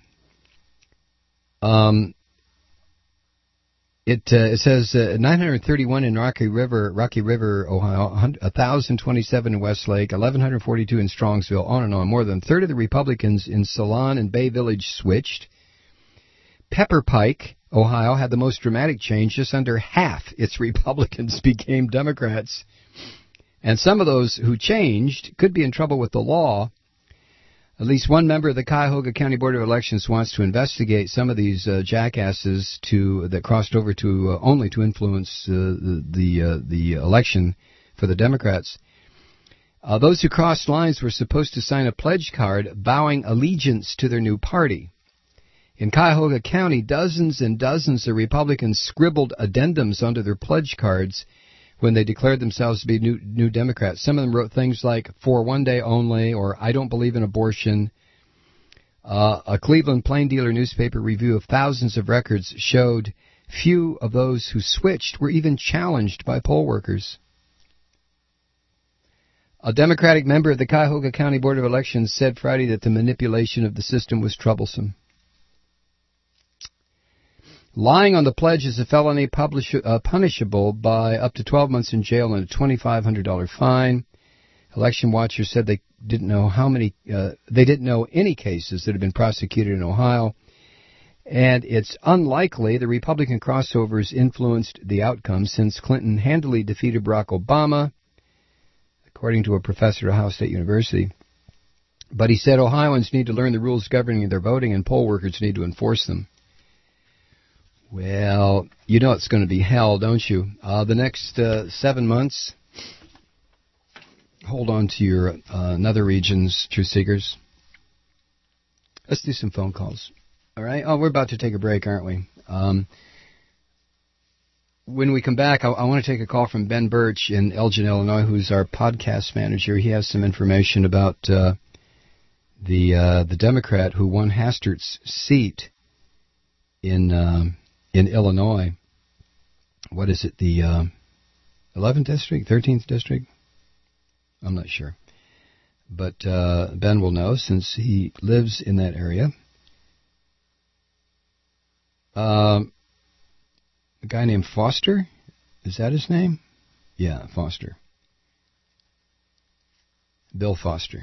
It says 931 in Rocky River, Ohio, 1,027 in Westlake, 1,142 in Strongsville, on and on. More than a third of the Republicans in Salon and Bay Village switched. Pepper Pike, Ohio, had the most dramatic change. Just under half its Republicans became Democrats. And some of those who changed could be in trouble with the law. At least one member of the Cuyahoga County Board of Elections wants to investigate some of these jackasses that crossed over to only to influence the election for the Democrats. Those who crossed lines were supposed to sign a pledge card vowing allegiance to their new party. In Cuyahoga County, dozens and dozens of Republicans scribbled addendums onto their pledge cards when they declared themselves to be new Democrats. Some of them wrote things like, "For one day only," or "I don't believe in abortion." A Cleveland Plain Dealer newspaper review of thousands of records showed few of those who switched were even challenged by poll workers. A Democratic member of the Cuyahoga County Board of Elections said Friday that the manipulation of the system was troublesome. Lying on the pledge is a felony punishable by up to 12 months in jail and a $2,500 fine. Election watchers said they didn't know any cases that have been prosecuted in Ohio, and it's unlikely the Republican crossovers influenced the outcome since Clinton handily defeated Barack Obama, according to a professor at Ohio State University. But he said Ohioans need to learn the rules governing their voting and poll workers need to enforce them. Well, you know it's going to be hell, don't you? The next 7 months, hold on to your nether regions, Truth Seekers. Let's do some phone calls. All right? Oh, we're about to take a break, aren't we? When we come back, I want to take a call from Ben Birch in Elgin, Illinois, who's our podcast manager. He has some information about the Democrat who won Hastert's seat in Illinois. What is it, the 11th district, 13th district? I'm not sure. But Ben will know since he lives in that area. A guy named Foster, is that his name? Yeah, Foster. Bill Foster.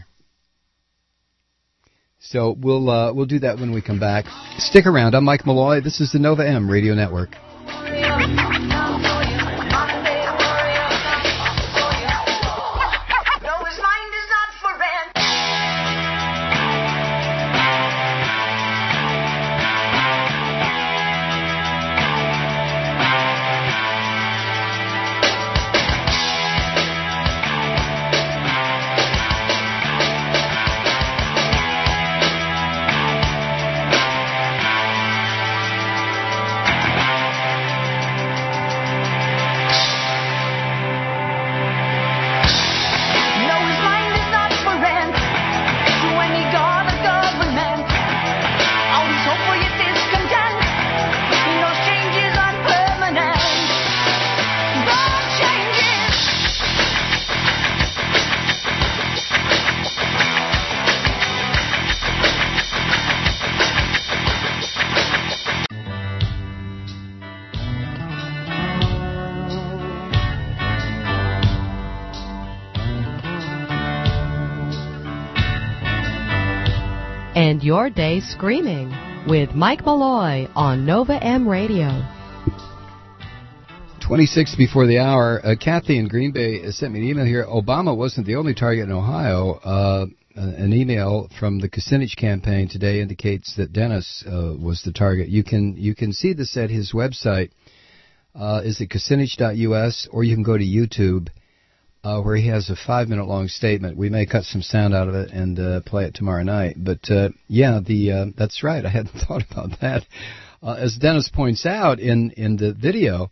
So we'll do that when we come back. Stick around. I'm Mike Malloy. This is the Nova M Radio Network. End your day screaming with Mike Malloy on Nova M Radio. 26 before the hour. Kathy in Green Bay sent me an email here. Obama wasn't the only target in Ohio. An email from the Kucinich campaign today indicates that Dennis was the target. You can see this at his website. Is it Kucinich.us, or you can go to YouTube, where he has a 5-minute long statement. We may cut some sound out of it and play it tomorrow night. But that's right. I hadn't thought about that. As Dennis points out in the video,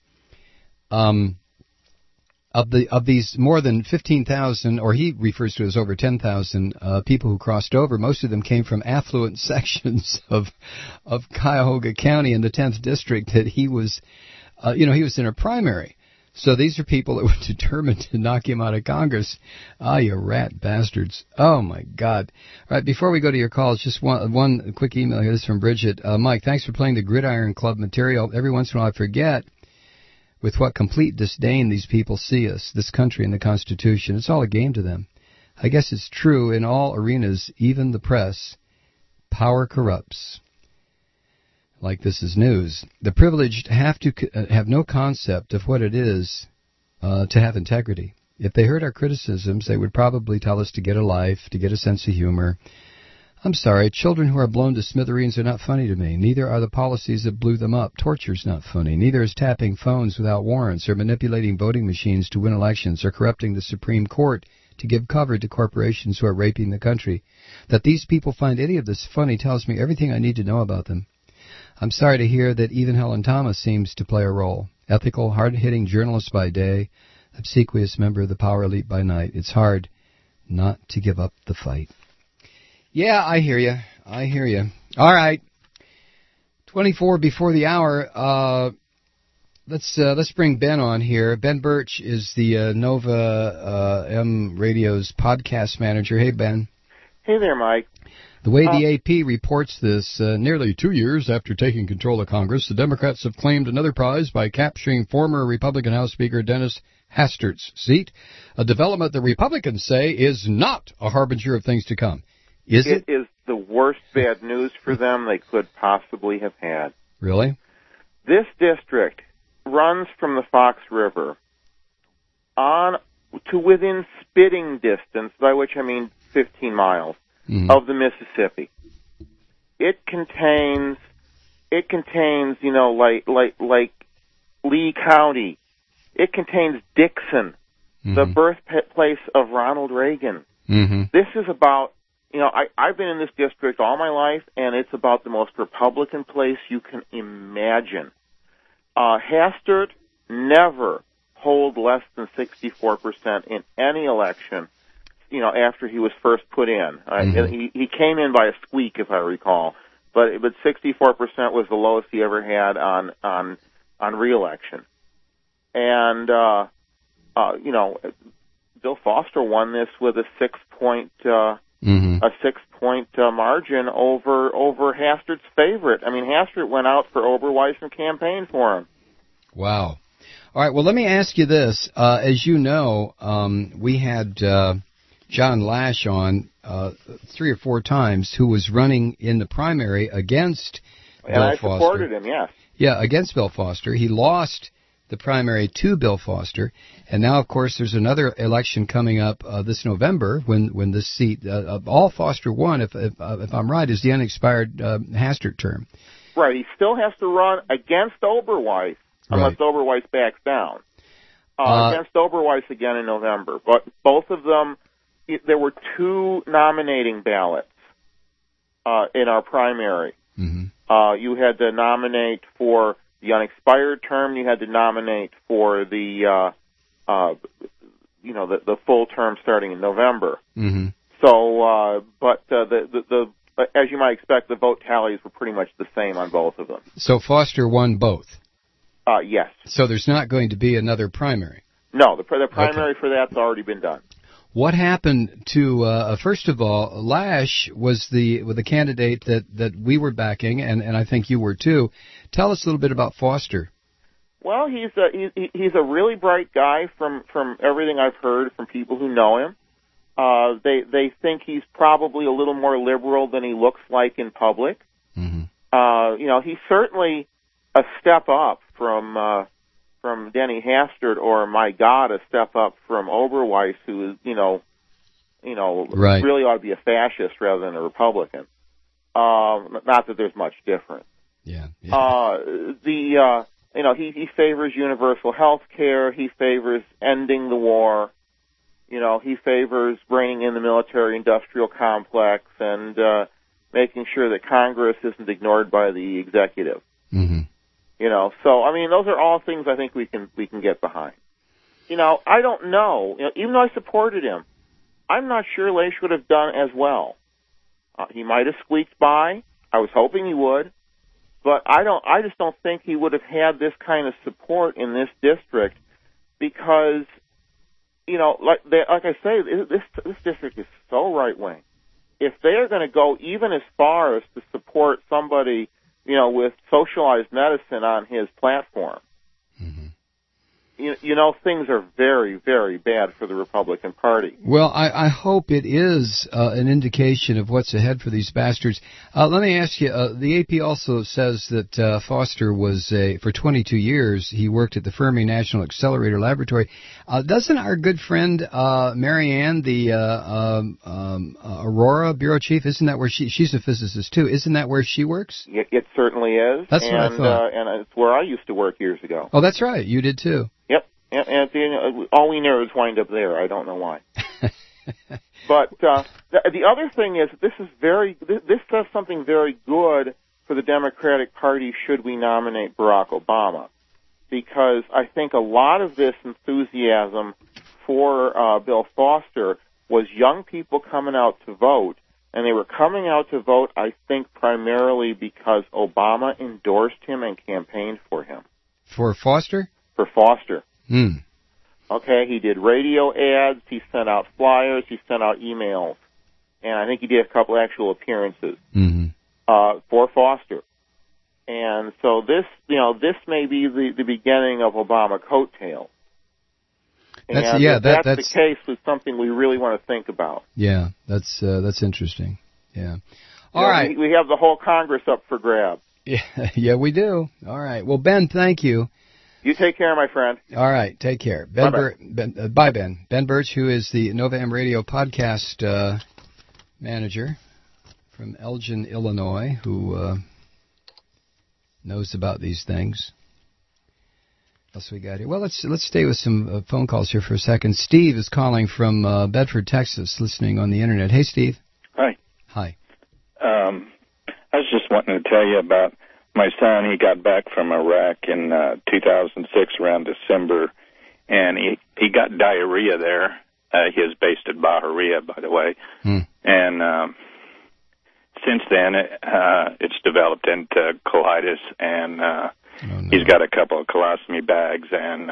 of these more than 15,000, or he refers to as over 10,000 people who crossed over, most of them came from affluent sections of Cuyahoga County in the 10th district that he was, he was in a primary. So these are people that were determined to knock him out of Congress. Ah, you rat bastards. Oh, my God. All right, before we go to your calls, just one quick email here. This is from Bridget. Mike, thanks for playing the Gridiron Club material. Every once in a while I forget with what complete disdain these people see us, this country and the Constitution. It's all a game to them. I guess it's true in all arenas, even the press. Power corrupts. Like this is news. The privileged have to have no concept of what it is to have integrity. If they heard our criticisms, they would probably tell us to get a life, to get a sense of humor. I'm sorry, children who are blown to smithereens are not funny to me. Neither are the policies that blew them up. Torture's not funny. Neither is tapping phones without warrants, or manipulating voting machines to win elections, or corrupting the Supreme Court to give cover to corporations who are raping the country. That these people find any of this funny tells me everything I need to know about them. I'm sorry to hear that even Helen Thomas seems to play a role. Ethical, hard-hitting journalist by day, obsequious member of the power elite by night. It's hard not to give up the fight. Yeah, I hear you. All right. 24 before the hour. Let's bring Ben on here. Ben Birch is the Nova M Radio's podcast manager. Hey, Ben. Hey there, Mike. The way the AP reports this, nearly 2 years after taking control of Congress, the Democrats have claimed another prize by capturing former Republican House Speaker Dennis Hastert's seat, a development the Republicans say is not a harbinger of things to come. Is it? It is the worst bad news for them they could possibly have had. Really? This district runs from the Fox River on to within spitting distance, by which I mean 15 miles, of the Mississippi. It contains, like Lee County. It contains Dixon, the birthplace of Ronald Reagan. This is about, I've been in this district all my life, and it's about the most Republican place you can imagine. Hastert never polled less than 64% in any election, after he was first put in. He came in by a squeak, if I recall, but 64% was the lowest he ever had on re-election. And, Bill Foster won this with a 6-point margin over Hastert's favorite. I mean, Hastert went out for Oberweis and campaigned for him. Wow. All right, well, let me ask you this. As you know, we had John Lash on 3 or 4 times, who was running in the primary against Bill Foster. And I supported him, yes. Yeah, against Bill Foster. He lost the primary to Bill Foster, and now, of course, there's another election coming up this November when this seat, all Foster won, if I'm right, is the unexpired Hastert term. Right. He still has to run against Oberweis unless Oberweis backs down. Against Oberweis again in November. But both of them, there were 2 nominating ballots in our primary. You had to nominate for the unexpired term. You had to nominate for the full term starting in November. So, as you might expect, the vote tallies were pretty much the same on both of them. So Foster won both. Yes. So there's not going to be another primary. No, the primary for that's already been done. What happened to, first of all, Lash was the candidate that we were backing, and I think you were too. Tell us a little bit about Foster. Well, he's a really bright guy from everything I've heard from people who know him. They think he's probably a little more liberal than he looks like in public. He's certainly a step up from from Denny Hastert or, my God, a step up from Oberweis, who is, right. really ought to be a fascist rather than a Republican. Not that there's much difference. Yeah. He favors universal health care. He favors ending the war. He favors bringing in the military-industrial complex and making sure that Congress isn't ignored by the executive. Mm-hmm. So those are all things I think we can get behind. I don't know. Even though I supported him, I'm not sure Laish would have done as well. He might have squeaked by. I was hoping he would, but I just don't think he would have had this kind of support in this district because, like I say, this district is so right wing. If they are going to go even as far as to support somebody, with socialized medicine on his platform, mm-hmm. Things are very, very bad for the Republican Party. Well, I hope it is an indication of what's ahead for these bastards. Let me ask you, the AP also says that Foster was, for 22 years, he worked at the Fermi National Accelerator Laboratory. Doesn't our good friend Marianne, the Aurora bureau chief, isn't that where she's a physicist too, isn't that where she works? It certainly is. That's what I thought. And it's where I used to work years ago. Oh, that's right. You did too. Yep. And all we know is wind up there. I don't know why. But the other thing is, this does something very good for the Democratic Party should we nominate Barack Obama, because I think a lot of this enthusiasm for Bill Foster was young people coming out to vote, and they were coming out to vote, I think, primarily because Obama endorsed him and campaigned for him. For Foster? For Foster. Hmm. Okay, he did radio ads, he sent out flyers, he sent out emails, and I think he did a couple actual appearances for Foster. And so this may be the beginning of Obama coattails. That's the case with something we really want to think about. Yeah, that's interesting. Yeah. All right. We have the whole Congress up for grabs. Yeah, we do. All right. Well, Ben, thank you. You take care, my friend. All right, take care. Bye, Ben. Ben Birch, who is the Nova M Radio podcast manager from Elgin, Illinois, who knows about these things. What else we got here? Well, let's stay with some phone calls here for a second. Steve is calling from Bedford, Texas, listening on the internet. Hey, Steve. Hi. Hi. I was just wanting to tell you about my son. He got back from Iraq in 2006 around December, and he got diarrhea there. He is based at Bahariya, by the way. And since then, it's developed into colitis, and he's got a couple of colostomy bags, and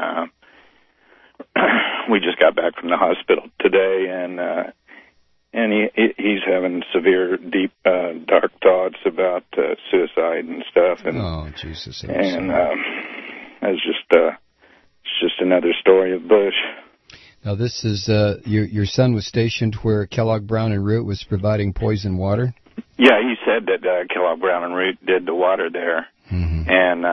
we just got back from the hospital today, and he's having severe, deep, dark thoughts about suicide and stuff. And, oh, Jesus! And it's just another story of Bush. Now, this is your son was stationed where Kellogg Brown and Root was providing poison water. Yeah, he said that Kellogg Brown and Root did the water there, and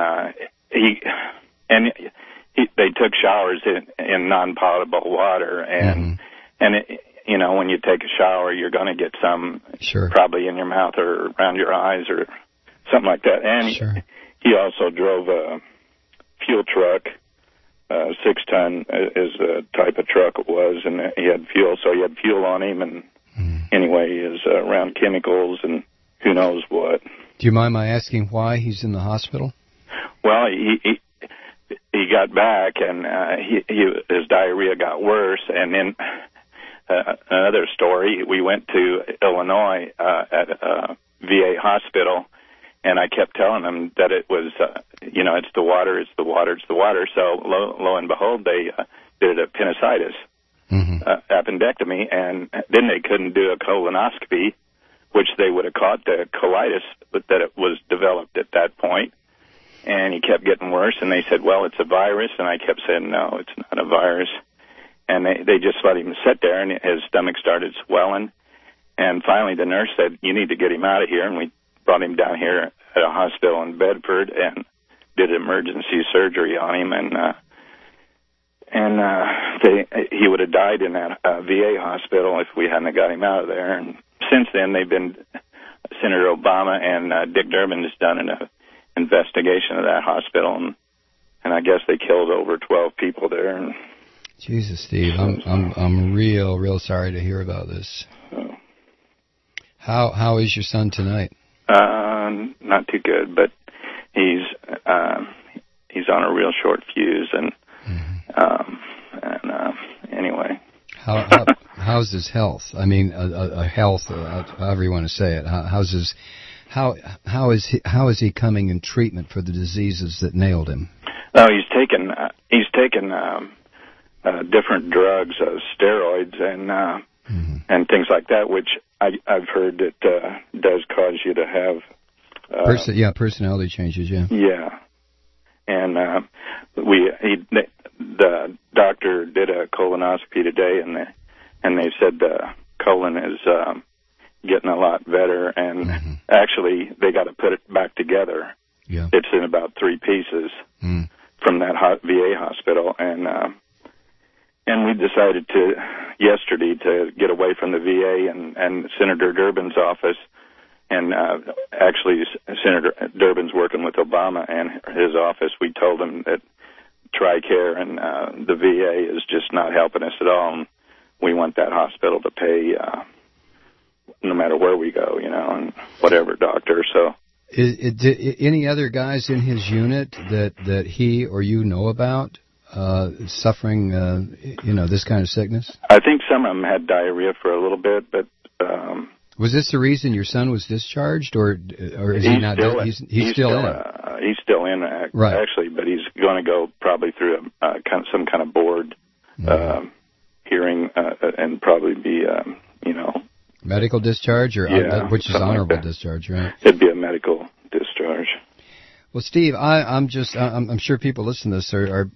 they took showers in non-potable water, and you know, when you take a shower, you're going to get some probably in your mouth or around your eyes or something like that. And he also drove a fuel truck, 6-ton is the type of truck it was, and he had fuel, so he had fuel on him, and anyway, he is around chemicals and who knows what. Do you mind my asking why he's in the hospital? Well, he got back, and his diarrhea got worse, and then another story, we went to Illinois at a VA hospital, and I kept telling them that it was, it's the water, it's the water, it's the water. So lo and behold, they did appendicitis, appendectomy, and then they couldn't do a colonoscopy, which they would have caught the colitis, but that it was developed at that point. And he kept getting worse, and they said, well, it's a virus. And I kept saying, no, it's not a virus. And they just let him sit there, and his stomach started swelling. And finally the nurse said, you need to get him out of here. And we brought him down here at a hospital in Bedford and did emergency surgery on him. And he would have died in that VA hospital if we hadn't got him out of there. And since then, Senator Obama and Dick Durbin has done an investigation of that hospital, and I guess they killed over 12 people there. And Jesus, Steve, I'm real sorry to hear about this. How is your son tonight? Not too good, but he's on a real short fuse, and anyway. How's his health? I mean, health, however you want to say it. How is he coming in treatment for the diseases that nailed him? Oh, he's taken different drugs, steroids, and things like that, which I've heard that does cause you to have personality changes. Yeah, and the doctor did a colonoscopy today, and they said the colon is getting a lot better, and actually they got to put it back together. Yeah, it's in about 3 pieces from that VA hospital, and we decided yesterday to get away from the VA and Senator Durbin's office. And actually, Senator Durbin's working with Obama and his office. We told him that TRICARE and the VA is just not helping us at all. And we want that hospital to pay no matter where we go, and whatever doctor. So, any other guys in his unit that he or you know about suffering, this kind of sickness? I think some of them had diarrhea for a little bit, but. Was this the reason your son was discharged, or is he not? He's still in. He's still in, actually, but he's going to go probably through some kind of board hearing and probably be, medical discharge, which is honorable discharge, right? It'd be a medical discharge. Well, Steve, I'm sure people listening to this are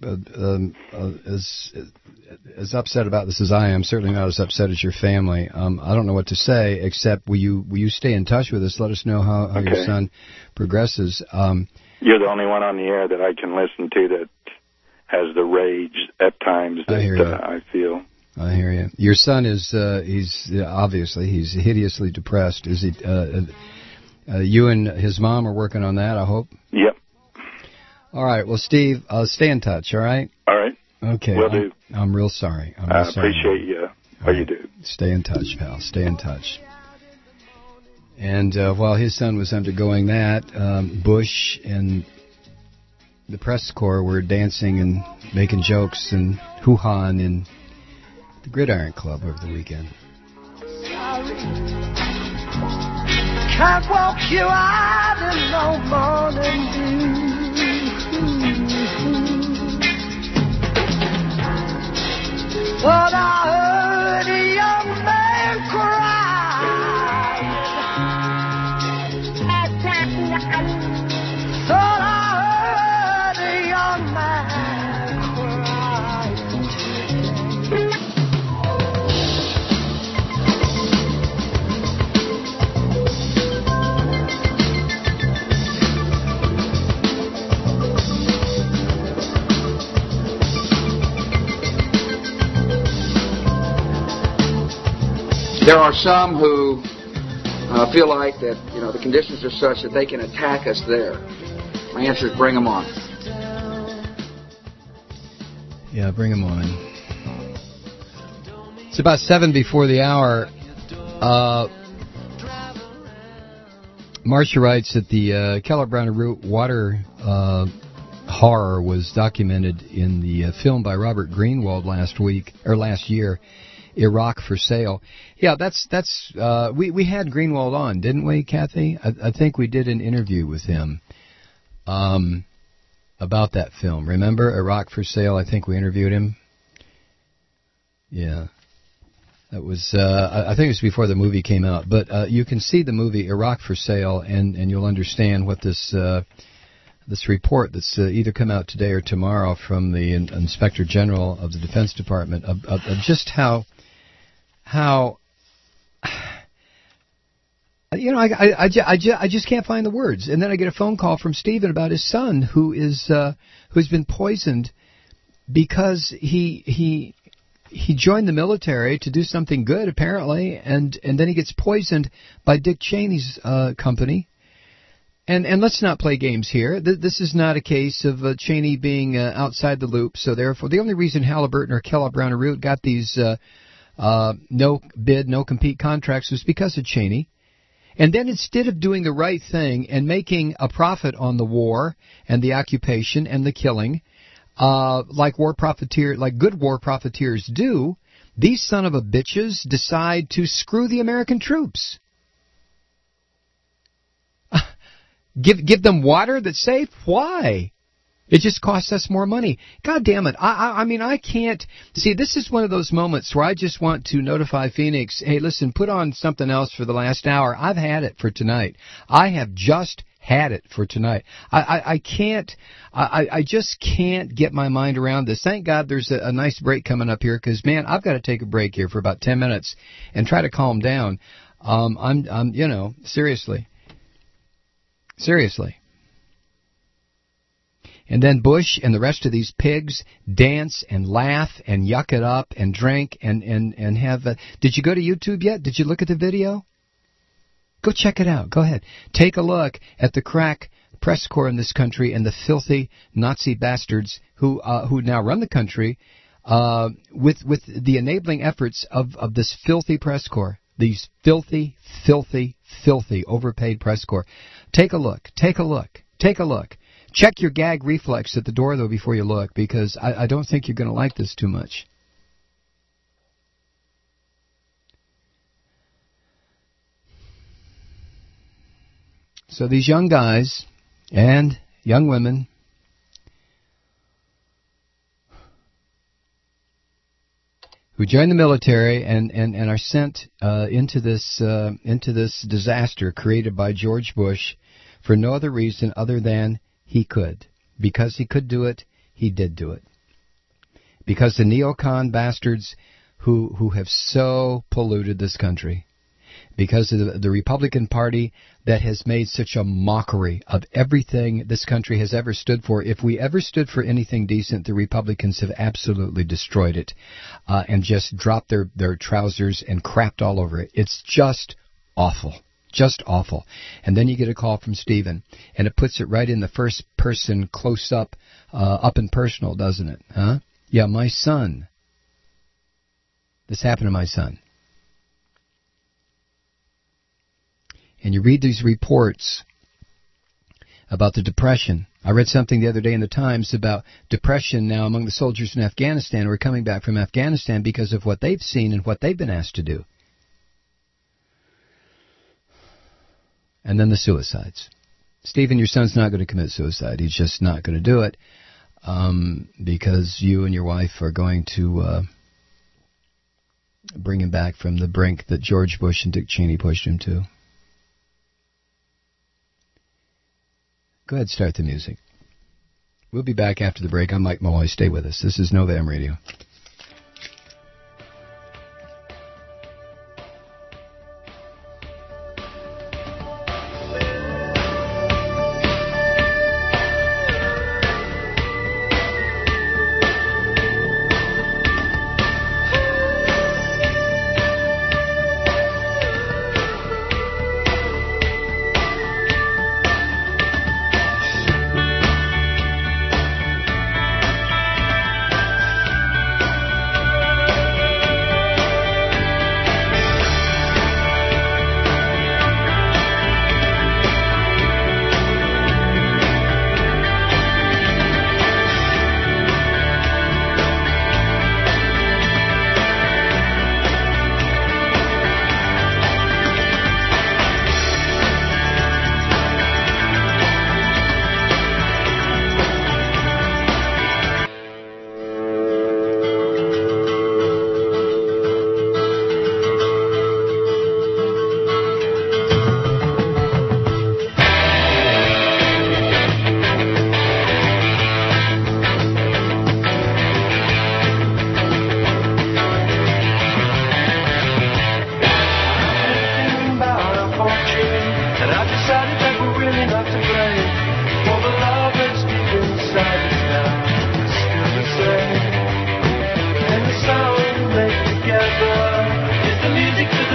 as upset about this as I am. Certainly not as upset as your family. I don't know what to say except will you stay in touch with us? Let us know how your son progresses. You're the only one on the air that I can listen to that has the rage at times that I feel. I hear you. Your son is he's hideously depressed. Is he? You and his mom are working on that, I hope? Yep. All right. Well, Steve, stay in touch, all right? All right. Okay. Will do. I'm real sorry. I appreciate you. How you do. Stay in touch, pal. Stay in touch. And while his son was undergoing that, Bush and the press corps were dancing and making jokes and hoo-hawing in the Gridiron Club over the weekend. Can't walk you out in no morning dew. But I heard a young man cry. Thought I heard a young man cry. There are some who feel like that, the conditions are such that they can attack us there. My answer is bring them on. Yeah, bring them on. It's about 7 before the hour. Marcia writes that the Keller Brown Root water horror was documented in the film by Robert Greenwald last year, Iraq for Sale. Yeah, that's we had Greenwald on, didn't we, Kathy? I think we did an interview with him about that film. Remember Iraq for Sale? I think we interviewed him. Yeah. That was I think it was before the movie came out, but you can see the movie Iraq for Sale and you'll understand what this report that's either come out today or tomorrow from the Inspector General of the Defense Department of just how I just can't find the words. And then I get a phone call from Stephen about his son who's been poisoned because he joined the military to do something good, apparently, and then he gets poisoned by Dick Cheney's company. And let's not play games here. This is not a case of Cheney being outside the loop. So therefore, the only reason Halliburton or Kellogg Brown and Root got these no bid, no compete contracts was because of Cheney. And then instead of doing the right thing and making a profit on the war and the occupation and the killing, like good war profiteers do, these son of a bitches decide to screw the American troops. Give them water that's safe? Why? It just costs us more money. God damn it. I mean, I can't. See, this is one of those moments where I just want to notify Phoenix, hey, listen, put on something else for the last hour. I've had it for tonight. I have just had it for tonight. I just can't get my mind around this. Thank God there's a nice break coming up here, because, man, I've got to take a break here for about 10 minutes and try to calm down. Seriously. Seriously. And then Bush and the rest of these pigs dance and laugh and yuck it up and drink and have... Did you go to YouTube yet? Did you look at the video? Go check it out. Go ahead. Take a look at the crack press corps in this country and the filthy Nazi bastards who now run the country with the enabling efforts of this filthy press corps. These filthy, filthy, filthy overpaid press corps. Take a look. Take a look. Take a look. Check your gag reflex at the door, though, before you look, because I don't think you're going to like this too much. So these young guys and young women who join the military and are sent into this disaster created by George Bush for no other reason other than he could. Because he could do it, he did do it. Because the neocon bastards who have so polluted this country, because of the Republican Party that has made such a mockery of everything this country has ever stood for. If we ever stood for anything decent, the Republicans have absolutely destroyed it and just dropped their trousers and crapped all over it. It's just awful. Just awful. And then you get a call from Stephen, and it puts it right in the first person close up and personal, doesn't it? Huh? Yeah, my son. This happened to my son. And you read these reports about the depression. I read something the other day in the Times about depression now among the soldiers in Afghanistan who are coming back from Afghanistan because of what they've seen and what they've been asked to do. And then the suicides. Stephen, your son's not going to commit suicide. He's just not going to do it because you and your wife are going to bring him back from the brink that George Bush and Dick Cheney pushed him to. Go ahead, start the music. We'll be back after the break. I'm Mike Malloy. Stay with us. This is Nova M Radio.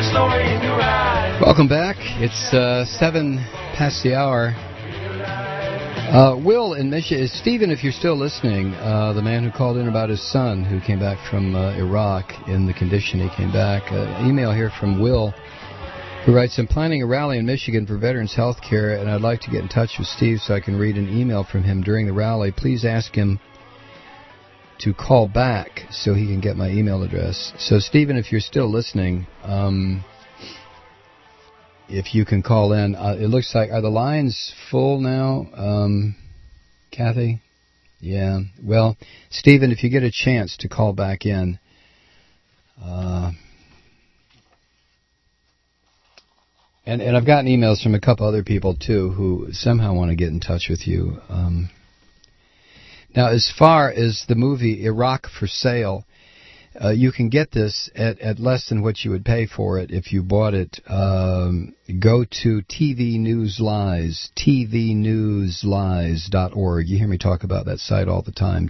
story in your eyes. Welcome back. It's 7 past the hour. Will in Michigan, Stephen, if you're still listening, the man who called in about his son who came back from Iraq in the condition he came back. Email here from Will, who writes, I'm planning a rally in Michigan for veterans health care, and I'd like to get in touch with Steve so I can read an email from him during the rally. Please ask him to call back so he can get my email address. So, Stephen, if you're still listening, if you can call in. It looks like, are the lines full now, Kathy? Yeah. Well, Stephen, if you get a chance to call back in, and I've gotten emails from a couple other people, too, who somehow want to get in touch with you. Now, as far as the movie Iraq for Sale, you can get this at less than what you would pay for it if you bought it. Go to TV News Lies, tvnewslies.org. You hear me talk about that site all the time.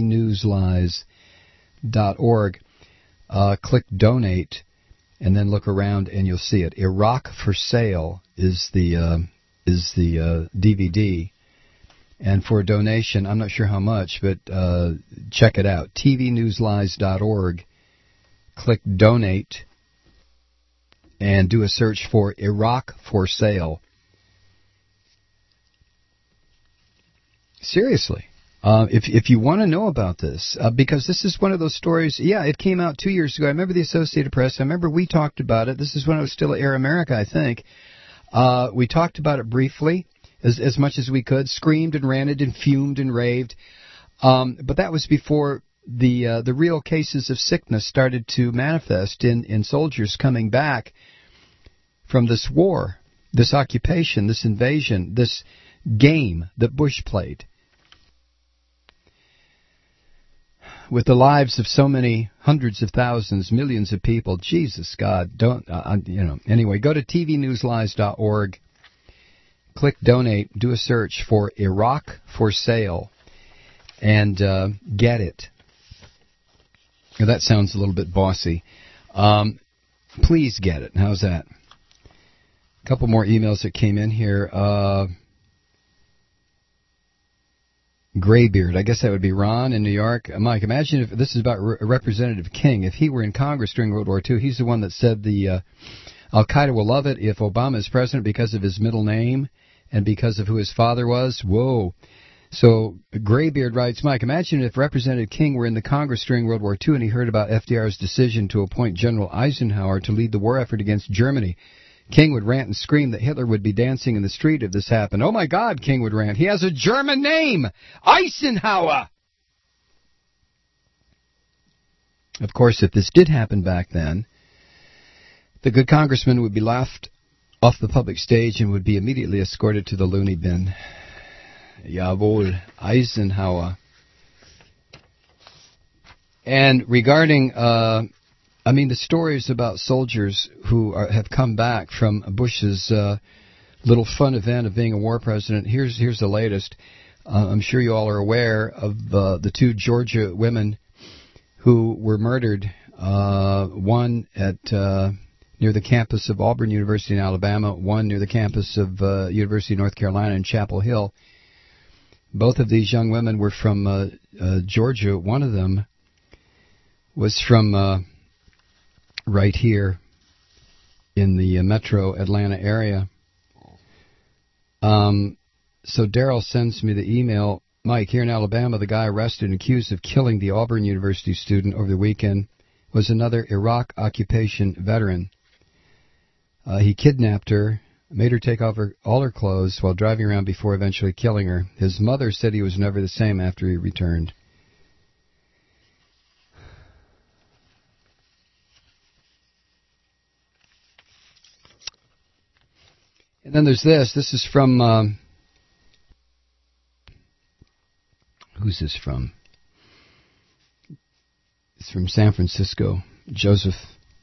tvnewslies.org. Click Donate, and then look around, and you'll see it. Iraq for Sale is the DVD. And for a donation, I'm not sure how much, but check it out. tvnewslies.org. Click Donate and do a search for Iraq for Sale. Seriously. If you want to know about this, because this is one of those stories, yeah, it came out 2 years ago. I remember the Associated Press. I remember we talked about it. This is when it was still at Air America, I think. We talked about it briefly. As much as we could, screamed and ranted and fumed and raved. But that was before the real cases of sickness started to manifest in soldiers coming back from this war, this occupation, this invasion, this game that Bush played with the lives of so many hundreds of thousands, millions of people. Jesus, God, don't, Anyway, go to tvnewslies.org. Click Donate, do a search for Iraq for Sale, and get it. Now, that sounds a little bit bossy. Please get it. How's that? A couple more emails that came in here. Graybeard, I guess that would be Ron in New York. Mike, imagine if this is about Representative King. If he were in Congress during World War II, he's the one that said the Al-Qaeda will love it if Obama is president because of his middle name and because of who his father was. Whoa. So Graybeard writes, Mike, imagine if Representative King were in the Congress during World War II and he heard about FDR's decision to appoint General Eisenhower to lead the war effort against Germany. King would rant and scream that Hitler would be dancing in the street if this happened. Oh, my God, King would rant. He has a German name, Eisenhower. Of course, if this did happen back then, the good congressman would be laughed off the public stage and would be immediately escorted to the loony bin. Jawohl, Eisenhower. And regarding, the stories about soldiers who have come back from Bush's little fun event of being a war president, here's the latest. I'm sure you all are aware of the two Georgia women who were murdered, one at near the campus of Auburn University in Alabama, one near the campus of University of North Carolina in Chapel Hill. Both of these young women were from Georgia. One of them was from right here in the metro Atlanta area. So Daryl sends me the email, Mike, here in Alabama, the guy arrested and accused of killing the Auburn University student over the weekend was another Iraq occupation veteran. He kidnapped her, made her take off all her clothes while driving around before eventually killing her. His mother said he was never the same after he returned. And then there's this. This is from... who's this from? It's from San Francisco. Joseph.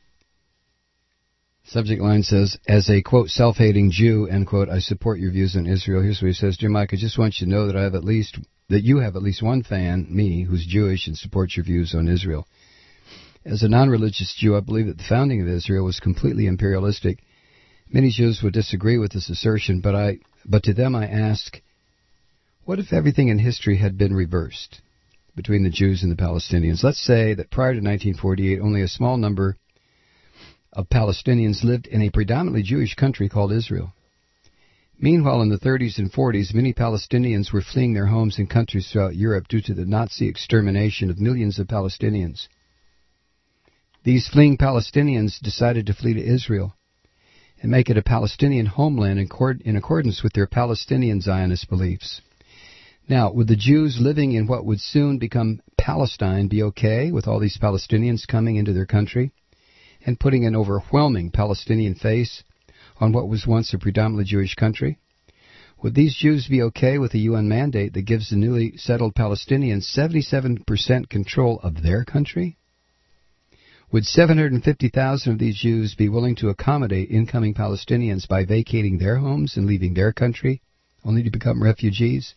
Subject line says, as a, quote, self-hating Jew, end quote, I support your views on Israel. Here's what he says. Dear Mike, I just want you to know that you have at least one fan, me, who's Jewish and supports your views on Israel. As a non-religious Jew, I believe that the founding of Israel was completely imperialistic. Many Jews would disagree with this assertion, but to them I ask, what if everything in history had been reversed between the Jews and the Palestinians? Let's say that prior to 1948, only a small number of Palestinians lived in a predominantly Jewish country called Israel. Meanwhile, in the 30s and 40s, many Palestinians were fleeing their homes and countries throughout Europe due to the Nazi extermination of millions of Palestinians. These fleeing Palestinians decided to flee to Israel and make it a Palestinian homeland in accordance with their Palestinian Zionist beliefs. Now, would the Jews living in what would soon become Palestine be okay with all these Palestinians coming into their country and putting an overwhelming Palestinian face on what was once a predominantly Jewish country? Would these Jews be okay with a UN mandate that gives the newly settled Palestinians 77% control of their country? Would 750,000 of these Jews be willing to accommodate incoming Palestinians by vacating their homes and leaving their country, only to become refugees?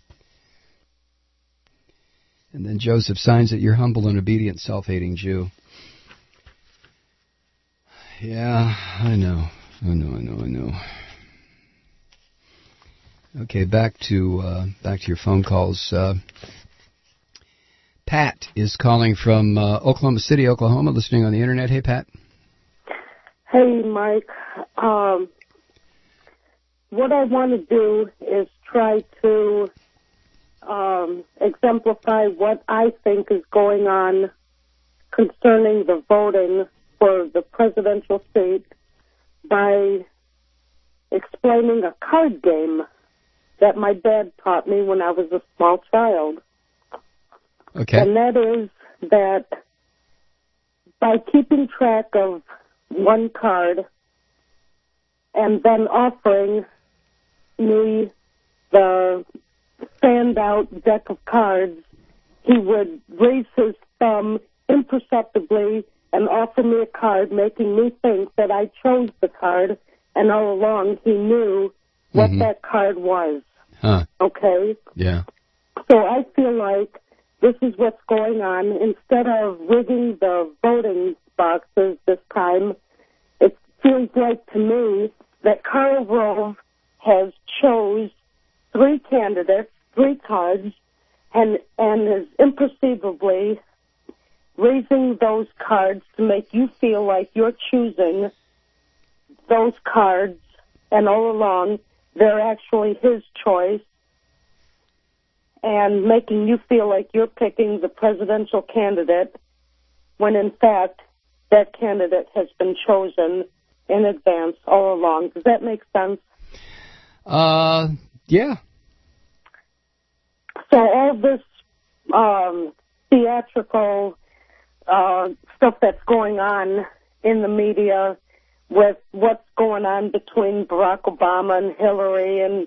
And then Joseph signs that you're humble and obedient, self-hating Jew. Yeah, I know. Okay, back to your phone calls. Pat is calling from Oklahoma City, Oklahoma, listening on the internet. Hey, Pat. Hey, Mike. What I want to do is try to exemplify what I think is going on concerning the voting for the presidential seat by explaining a card game that my dad taught me when I was a small child. Okay. And that is that by keeping track of one card and then offering me the fanned-out deck of cards, he would raise his thumb imperceptibly and offer me a card, making me think that I chose the card, and all along he knew what that card was. Huh. Okay? Yeah. So I feel like this is what's going on. Instead of rigging the voting boxes this time, it feels like to me that Karl Rove has chose 3 candidates, 3 cards, and is imperceivably raising those cards to make you feel like you're choosing those cards, and all along they're actually his choice, and making you feel like you're picking the presidential candidate when in fact that candidate has been chosen in advance all along. Does that make sense? Yeah. So all this theatrical stuff that's going on in the media with what's going on between Barack Obama and Hillary and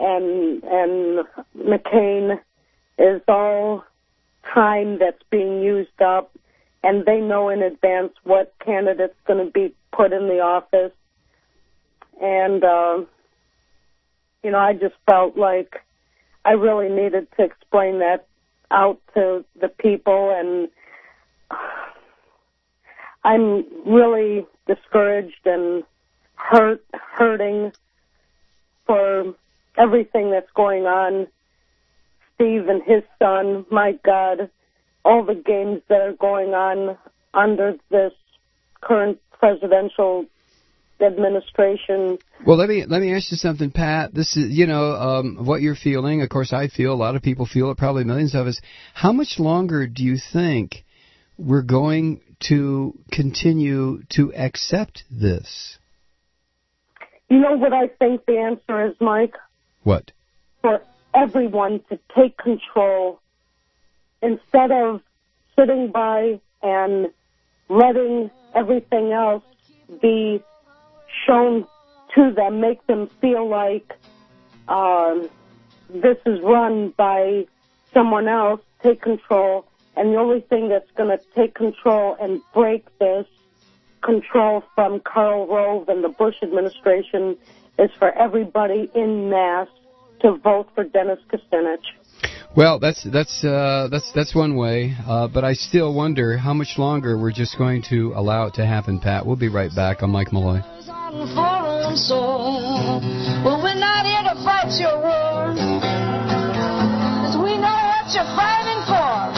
McCain is all time that's being used up, and they know in advance what candidate's going to be put in the office. And, I just felt like I really needed to explain that out to the people, and I'm really discouraged and hurting for everything that's going on. Steve and his son, my God, all the games that are going on under this current presidential administration. Well, let me ask you something, Pat. This is, what you're feeling. Of course, I feel. A lot of people feel it. Probably millions of us. How much longer do you think we're going to continue to accept this? You know what I think the answer is, Mike? What? For everyone to take control instead of sitting by and letting everything else be shown to them, make them feel like this is run by someone else. Take control, and the only thing that's going to take control and break this control from Karl Rove and the Bush administration is for everybody in mass to vote for Dennis Kucinich. Well, that's one way, but I still wonder how much longer we're just going to allow it to happen, Pat. We'll be right back. I'm Mike Malloy. Well, we're not here to fight your war, 'cause we know what you're fighting for.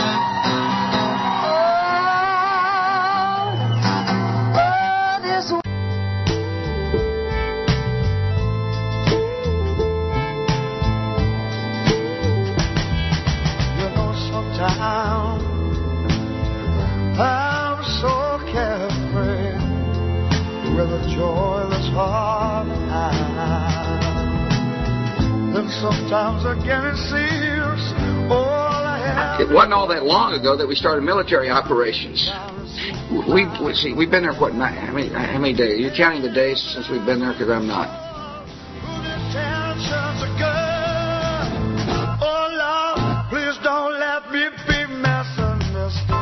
I'm so carefree with a joyless heart and hand. And sometimes again it seems all I have. It wasn't all that long ago that we started military operations. We've been there, what, how many days? You're counting the days since we've been there, because I'm not. Intentions are good. Oh, Lord, please don't let me be misunderstood.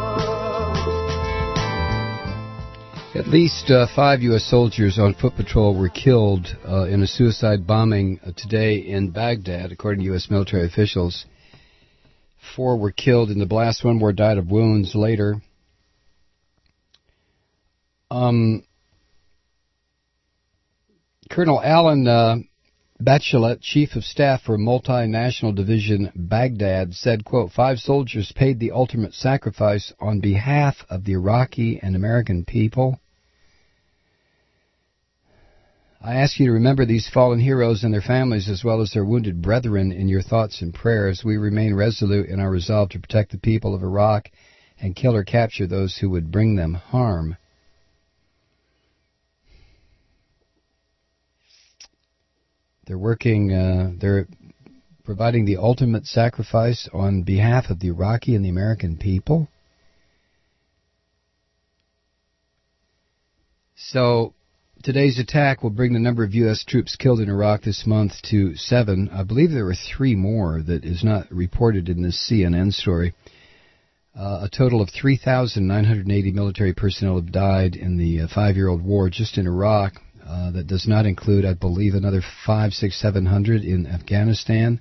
At least 5 U.S. soldiers on foot patrol were killed in a suicide bombing today in Baghdad, according to U.S. military officials. 4 were killed in the blast. 1 more died of wounds later. Colonel Alan Bachelet, Chief of Staff for Multinational Division Baghdad, said, quote, 5 soldiers paid the ultimate sacrifice on behalf of the Iraqi and American people. I ask you to remember these fallen heroes and their families as well as their wounded brethren in your thoughts and prayers. We remain resolute in our resolve to protect the people of Iraq and kill or capture those who would bring them harm. They're they're providing the ultimate sacrifice on behalf of the Iraqi and the American people. So, today's attack will bring the number of U.S. troops killed in Iraq this month to 7. I believe there were 3 more that is not reported in this CNN story. A total of 3,980 military personnel have died in the 5-year-old war just in Iraq. That does not include, I believe, another 500, 600, 700 in Afghanistan.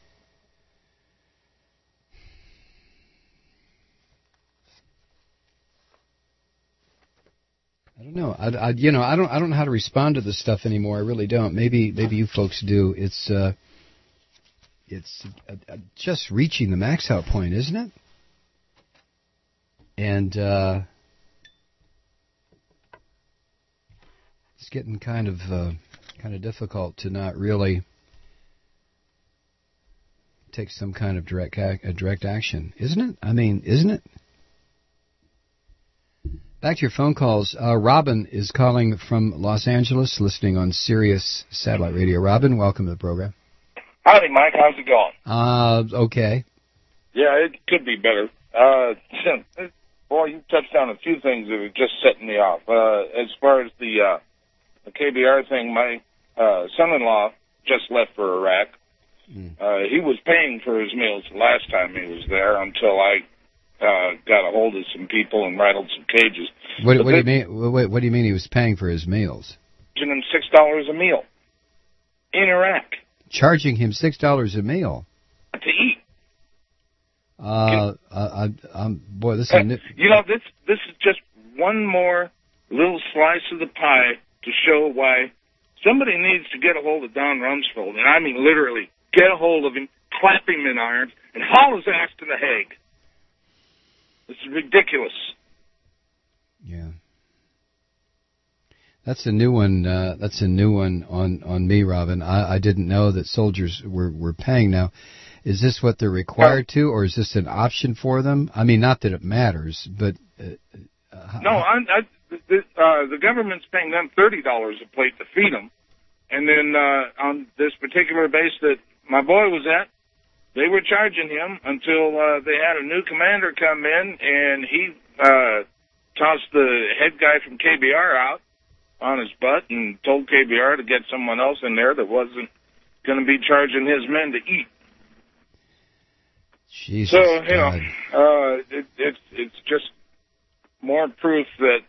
I don't know. I don't know how to respond to this stuff anymore. I really don't. Maybe you folks do. It's just reaching the max out point, isn't it? And it's getting kind of difficult to not really take some kind of direct action, isn't it? I mean, isn't it? Back to your phone calls. Robin is calling from Los Angeles, listening on Sirius Satellite Radio. Robin, welcome to the program. Howdy, Mike. How's it going? Okay. Yeah, it could be better. Boy, you touched on a few things that are just setting me off. As far as the KBR thing, my son-in-law just left for Iraq. He was paying for his meals the last time he was there until I got a hold of some people and rattled some cages. What do you mean? What do you mean he was paying for his meals? Charging him $6 a meal in Iraq. Charging him $6 a meal to eat. Boy, this is this is just one more little slice of the pie to show why somebody needs to get a hold of Don Rumsfeld, and I mean literally get a hold of him, clap him in irons, and haul his ass to the Hague. This is ridiculous. Yeah. That's a new one. That's a new one on me, Robin. I didn't know that soldiers were paying. Now, is this what they're required to, or is this an option for them? I mean, not that it matters, but the government's paying them $30 a plate to feed them, and then on this particular base that my boy was at, they were charging him until they had a new commander come in, and he tossed the head guy from KBR out on his butt and told KBR to get someone else in there that wasn't going to be charging his men to eat. Jesus, so, it's just more proof that,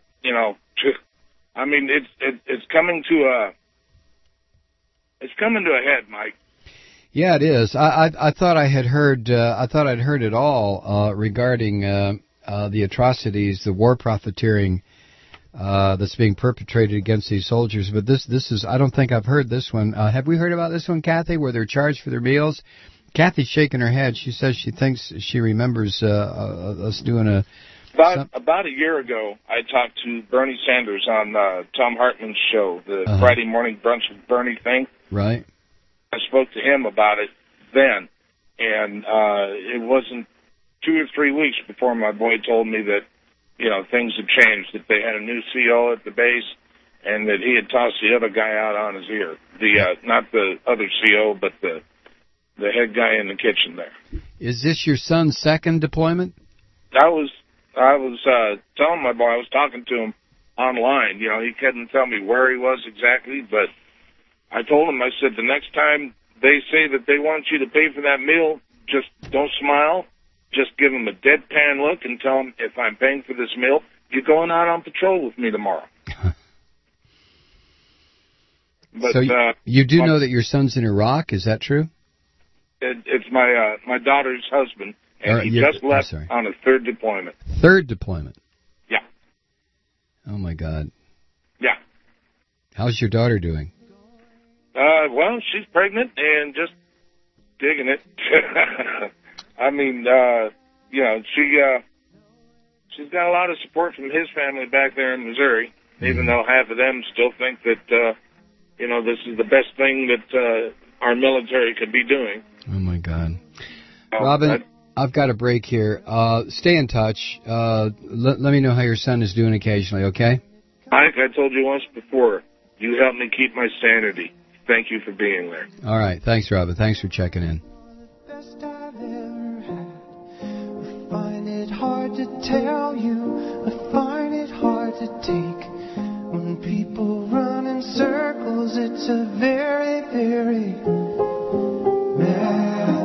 it's coming to a head, Mike. Yeah, it is. I thought I had heard. I'd heard it all regarding the atrocities, the war profiteering that's being perpetrated against these soldiers. But this is. I don't think I've heard this one. Have we heard about this one, Kathy? Where they're charged for their meals? Kathy's shaking her head. She says she thinks she remembers us doing a. About a year ago, I talked to Bernie Sanders on Tom Hartman's show, the Friday morning brunch with Bernie thing. Right. I spoke to him about it then, and it wasn't 2 or 3 weeks before my boy told me that, things had changed, that they had a new CO at the base, and that he had tossed the other guy out on his ear. Not the other CO, but the head guy in the kitchen there. Is this your son's second deployment? I was telling my boy, I was talking to him online. He couldn't tell me where he was exactly, but I told him, I said, the next time they say that they want you to pay for that meal, just don't smile. Just give them a deadpan look and tell them, if I'm paying for this meal, you're going out on patrol with me tomorrow. But, so you do know that your son's in Iraq, is that true? It's my daughter's husband, and he just left on a third deployment. Third deployment? Yeah. Oh, my God. Yeah. How's your daughter doing? Well, she's pregnant and just digging it. I mean, she's got a lot of support from his family back there in Missouri, even though half of them still think that, this is the best thing that our military could be doing. Oh, my God. Robin, I've got a break here. Stay in touch. Let me know how your son is doing occasionally, okay? Mike, I told you once before, you helped me keep my sanity. Thank you for being there. All right. Thanks, Robin. Thanks for checking in. Best I've ever had. I find it hard to tell you. I find it hard to take. When people run in circles, it's a very, very mad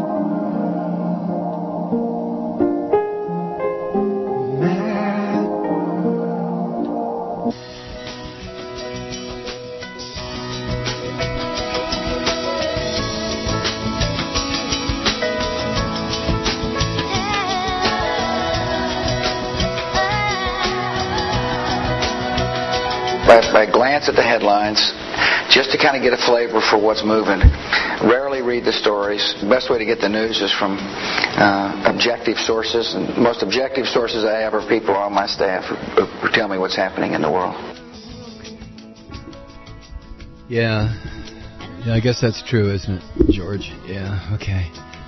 by glance at the headlines, just to kind of get a flavor for what's moving. Rarely read the stories. The best way to get the news is from objective sources. And the most objective sources I have are people on my staff who tell me what's happening in the world. Yeah, I guess that's true, isn't it, George? Yeah, okay.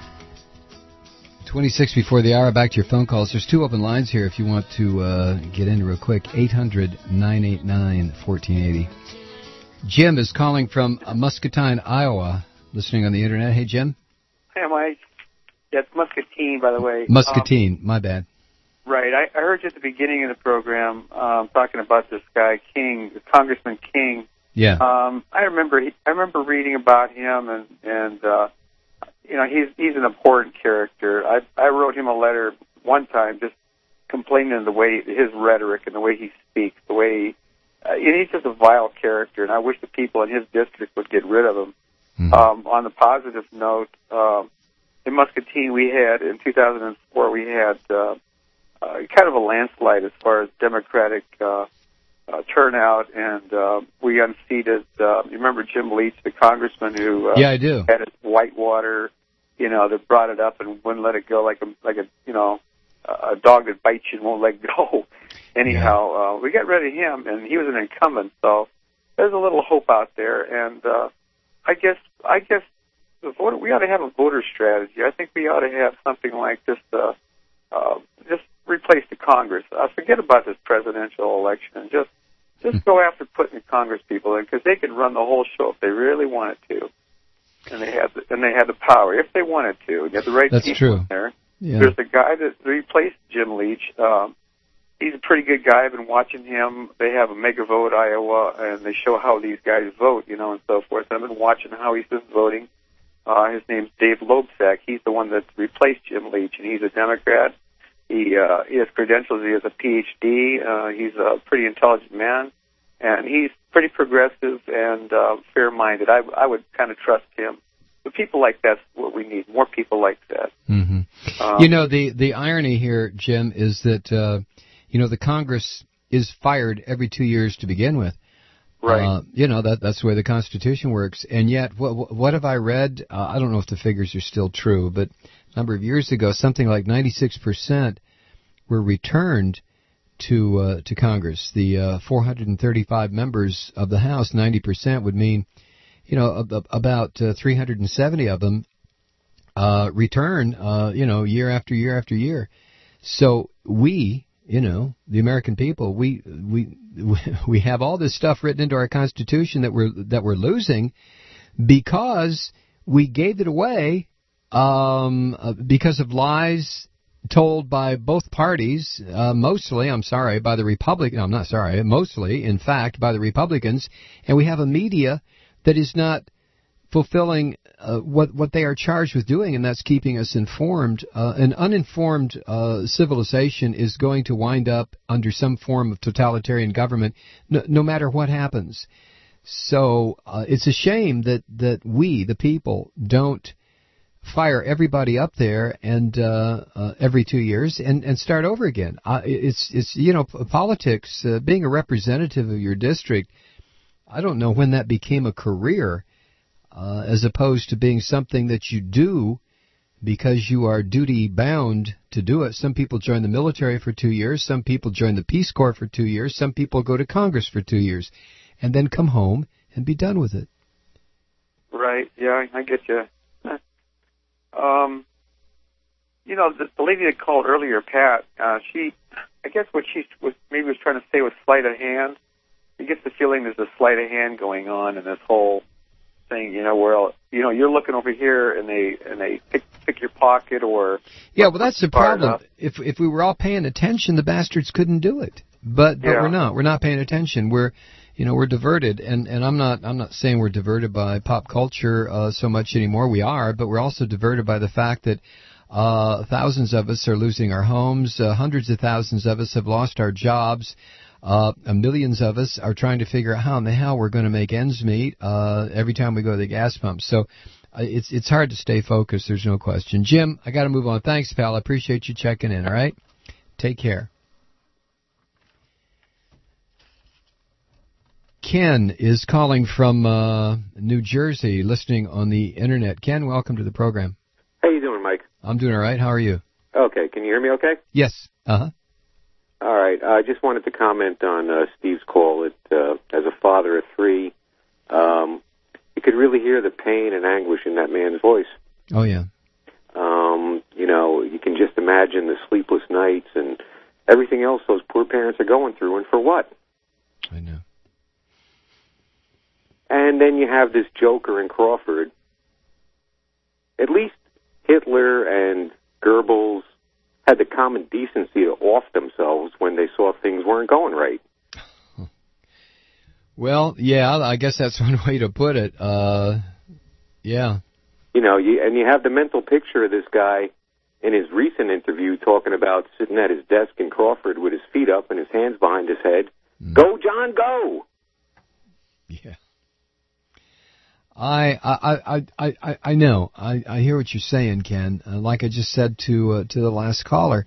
26 before the hour, back to your phone calls. There's 2 open lines here if you want to get in real quick. 800-989-1480. Jim is calling from Muscatine, Iowa, listening on the Internet. Hey, Jim. Hey, Mike. Yeah, it's Muscatine, by the way. Muscatine, my bad. Right. I heard you at the beginning of the program talking about this guy, King, Congressman King. Yeah. I remember reading about him, and he's an important character. I wrote him a letter one time just complaining of the way his rhetoric and the way he speaks, the way he's just a vile character, and I wish the people in his district would get rid of him. Mm-hmm. On the positive note, in Muscatine in 2004, we had kind of a landslide as far as Democratic turnout, and we unseated, you remember Jim Leach, the congressman who yeah, I do. Had his Whitewater, that brought it up and wouldn't let it go like a dog that bites you and won't let go. Anyhow, we got rid of him, and he was an incumbent, so there's a little hope out there, and I guess we ought to have a voter strategy. I think we ought to have something like just replace the Congress. Forget about this presidential election and just go after putting the Congress people in, because they could run the whole show if they really wanted to, and they had the power if they wanted to. And you have the right people in there. Yeah. There's a guy that replaced Jim Leach. He's a pretty good guy. I've been watching him. They have a Mega Vote Iowa, and they show how these guys vote, and so forth. I've been watching how he's been voting. His name's Dave Loebsack. He's the one that replaced Jim Leach, and he's a Democrat. He has credentials. He has a Ph.D. He's a pretty intelligent man, and he's pretty progressive and fair-minded. I would kind of trust him But people like that's what we need. More people like that. Mm-hmm. The irony here, Jim, is that the Congress is fired every 2 years to begin with. Right. That's the way the Constitution works. And yet, what have I read? I don't know if the figures are still true, but a number of years ago, something like 96% were returned to Congress. The 435 members of the House, 90% would mean, about 370 of them return, year after year after year. So we, the American people, we have all this stuff written into our Constitution that we're losing because we gave it away because of lies told by both parties, mostly, by the Republicans. I'm not sorry, mostly, in fact, by the Republicans, and we have a media that is not fulfilling what they are charged with doing, and that's keeping us informed. An uninformed civilization is going to wind up under some form of totalitarian government, no matter what happens. So it's a shame that we, the people, don't fire everybody up there and every 2 years and start over again. It's politics, being a representative of your district. I don't know when that became a career, as opposed to being something that you do because you are duty bound to do it. Some people join the military for 2 years. Some people join the Peace Corps for 2 years. Some people go to Congress for 2 years and then come home and be done with it. Right. Yeah, I get you. The lady that called earlier, Pat, I guess what she was trying to say was sleight of hand. You get the feeling there's a sleight of hand going on in this whole thing, where you're looking over here and they pick your pocket or that's the problem. If we were all paying attention, the bastards couldn't do it. But we're not. We're not paying attention. We're diverted, and I'm not saying we're diverted by pop culture so much anymore. We are, but we're also diverted by the fact that thousands of us are losing our homes. Hundreds of thousands of us have lost our jobs. Millions of us are trying to figure out how in the hell we're going to make ends meet every time we go to the gas pump. So it's hard to stay focused. There's no question. Jim, I got to move on. Thanks, pal. I appreciate you checking in. All right, take care. Ken is calling from New Jersey, listening on the internet. Ken, welcome to the program. How you doing, Mike? I'm doing all right. How are you? Okay. Can you hear me okay? Yes. Uh-huh. All right. I just wanted to comment on Steve's call. As a father of three, you could really hear the pain and anguish in that man's voice. Oh, yeah. You can just imagine the sleepless nights and everything else those poor parents are going through, and for what? I know. And then you have this joker in Crawford. At least Hitler and Goebbels had the common decency to off themselves when they saw things weren't going right. Well, yeah, I guess that's one way to put it. Yeah. And you have the mental picture of this guy in his recent interview talking about sitting at his desk in Crawford with his feet up and his hands behind his head. Go, John, go! Yeah. I know. I hear what you're saying, Ken. Like I just said to the last caller,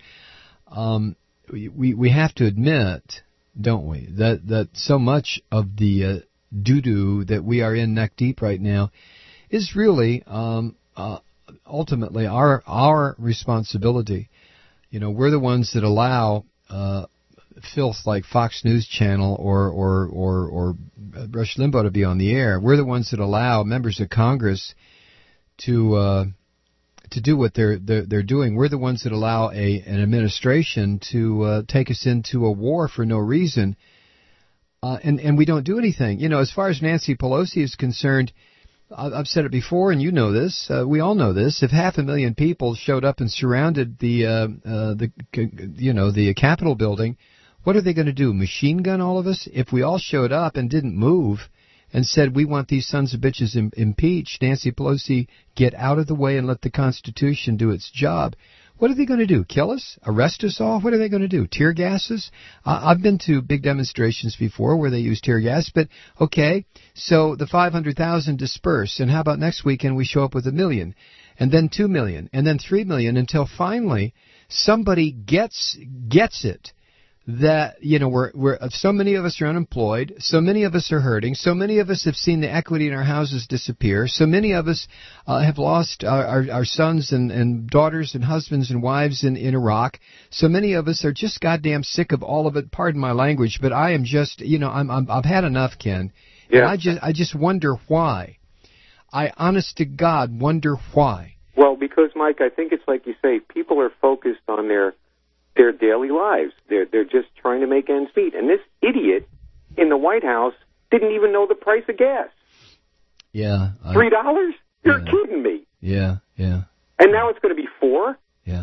we have to admit, don't we, that so much of the doo-doo that we are in neck deep right now is really ultimately our responsibility. We're the ones that allow filth like Fox News Channel or Rush Limbaugh to be on the air. We're the ones that allow members of Congress to do what they're doing. We're the ones that allow an administration to take us into a war for no reason, and we don't do anything. As far as Nancy Pelosi is concerned, I've said it before, and you know this. We all know this. If 500,000 people showed up and surrounded the Capitol building, what are they going to do? Machine gun all of us? If we all showed up and didn't move and said, we want these sons of bitches impeached, Nancy Pelosi, get out of the way and let the Constitution do its job, What are they going to do? Kill us? Arrest us all? What are they going to do? Tear gas us? I've been to big demonstrations before where they use tear gas, but okay, so the 500,000 disperse, and how about next weekend we show up with 1 million, and then 2 million, and then 3 million, until finally somebody gets it. That, we're so many of us are unemployed, so many of us are hurting, so many of us have seen the equity in our houses disappear, so many of us have lost our sons and daughters and husbands and wives in Iraq, so many of us are just goddamn sick of all of it. Pardon my language, but I am just, I've had enough, Ken. Yeah. And I just wonder why. I, honest to God, wonder why. Well, because, Mike, I think it's like you say, people are focused on their daily lives. They're just trying to make ends meet. And this idiot in the White House didn't even know the price of gas. Yeah. $3? You're kidding me. Yeah. And now it's going to be $4? Yeah.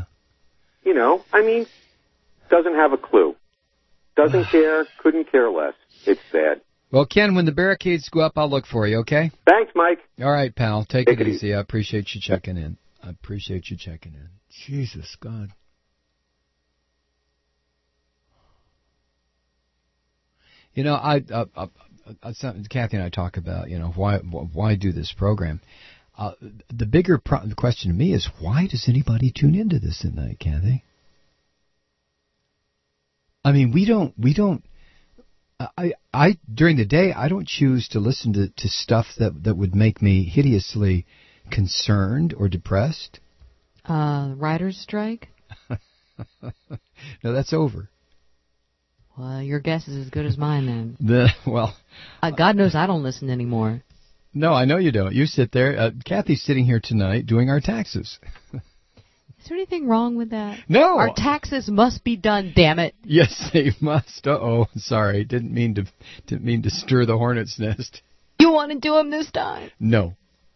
Doesn't have a clue. Doesn't care, couldn't care less. It's sad. Well, Ken, when the barricades go up, I'll look for you, okay? Thanks, Mike. All right, pal. Take it easy. I appreciate you checking in. Jesus, God. Kathy and I talk about, why do this program. The bigger question to me is, why does anybody tune into this at night, Kathy? I mean, we don't. I during the day, I don't choose to listen to stuff that would make me hideously concerned or depressed. Writer's strike? No, that's over. Well, your guess is as good as mine then. God knows I don't listen anymore. No, I know you don't. You sit there. Kathy's sitting here tonight doing our taxes. Is there anything wrong with that? No. Our taxes must be done, damn it. Yes, they must. Uh-oh. Sorry. Didn't mean to stir the hornet's nest. You want to do them this time? No.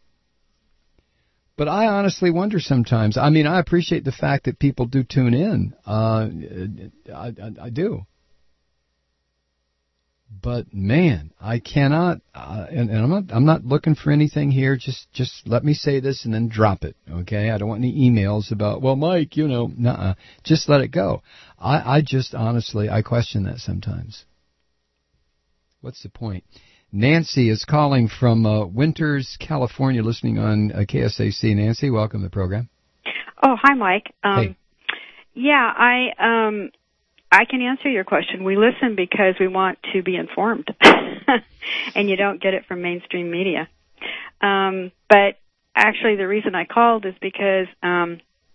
But I honestly wonder sometimes. I mean, I appreciate the fact that people do tune in. I do. But man, I cannot, and I'm not looking for anything here. Just let me say this and then drop it, okay? I don't want any emails about, well, Mike, nuh-uh. Just let it go. I just honestly, I question that sometimes. What's the point? Nancy is calling from Winters, California, listening on KSAC. Nancy, welcome to the program. Oh, hi, Mike. Hey. Yeah, I can answer your question. We listen because we want to be informed, and you don't get it from mainstream media. But actually, the reason I called is because I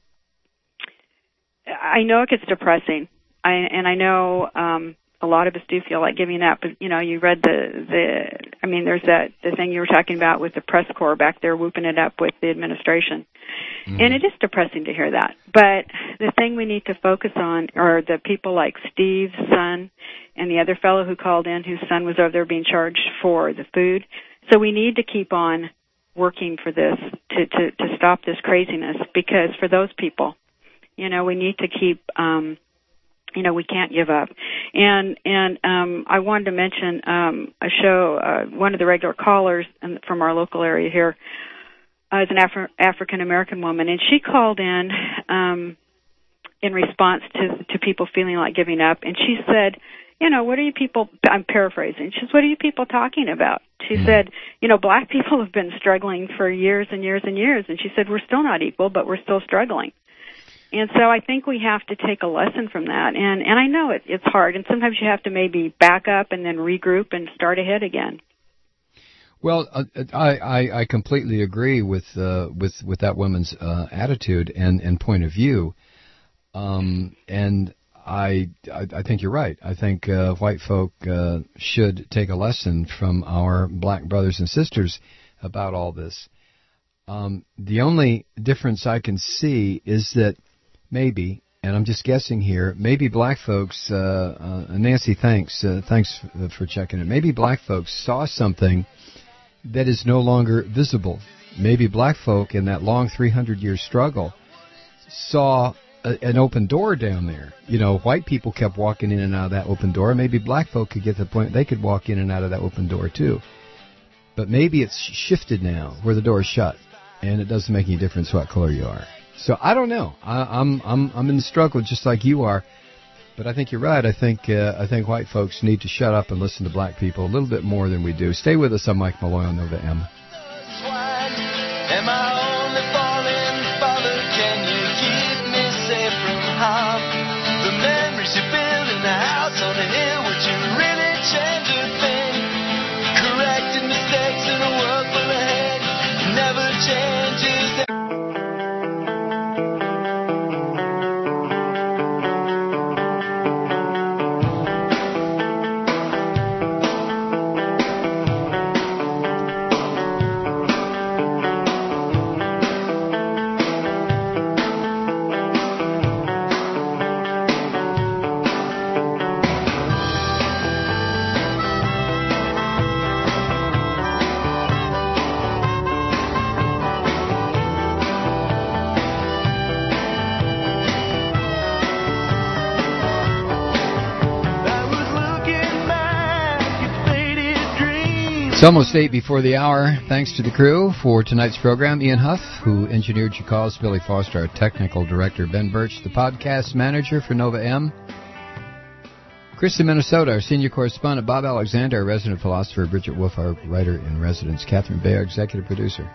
know it gets depressing, and I know a lot of us do feel like giving up. But you read there's the thing you were talking about with the press corps back there whooping it up with the administration. Mm-hmm. And it is depressing to hear that. But the thing we need to focus on are the people like Steve's son and the other fellow who called in whose son was over there being charged for the food. So we need to keep on working for this to stop this craziness, because for those people, we need to keep we can't give up. And I wanted to mention a show, one of the regular callers from our local area here is an African-American woman, and she called in response to people feeling like giving up, and she said, what are you people, I'm paraphrasing, she says, what are you people talking about? She said, black people have been struggling for years and years and years, and she said, we're still not equal, but we're still struggling. And so I think we have to take a lesson from that, and I know it's hard, and sometimes you have to maybe back up and then regroup and start ahead again. Well, I completely agree with that woman's attitude and point of view, and I think you're right. I think white folk should take a lesson from our black brothers and sisters about all this. The only difference I can see is that maybe, and I'm just guessing here, maybe black folks, Nancy, thanks for checking it. Maybe black folks saw something that is no longer visible. Maybe black folk in that long 300-year struggle saw an open door down there. White people kept walking in and out of that open door. Maybe black folk could get to the point they could walk in and out of that open door too. But maybe it's shifted now where the door is shut, and it doesn't make any difference what color you are. So I don't know. I'm in the struggle just like you are. But I think you're right. I think white folks need to shut up and listen to black people a little bit more than we do. Stay with us. I'm Mike Malloy on Nova M. Am I only falling, Father? Can you keep me safe from harm? The memories you build in the house on the hill, would you really change a thing? Correcting mistakes in a world full of hate never changes. It's almost 8 before the hour. Thanks to the crew for tonight's program. Ian Huff, who engineered your calls, Billy Foster, our technical director, Ben Birch, the podcast manager for Nova M, Chris in Minnesota, our senior correspondent, Bob Alexander, our resident philosopher, Bridget Wolf, our writer-in-residence, Catherine Bay, our executive producer.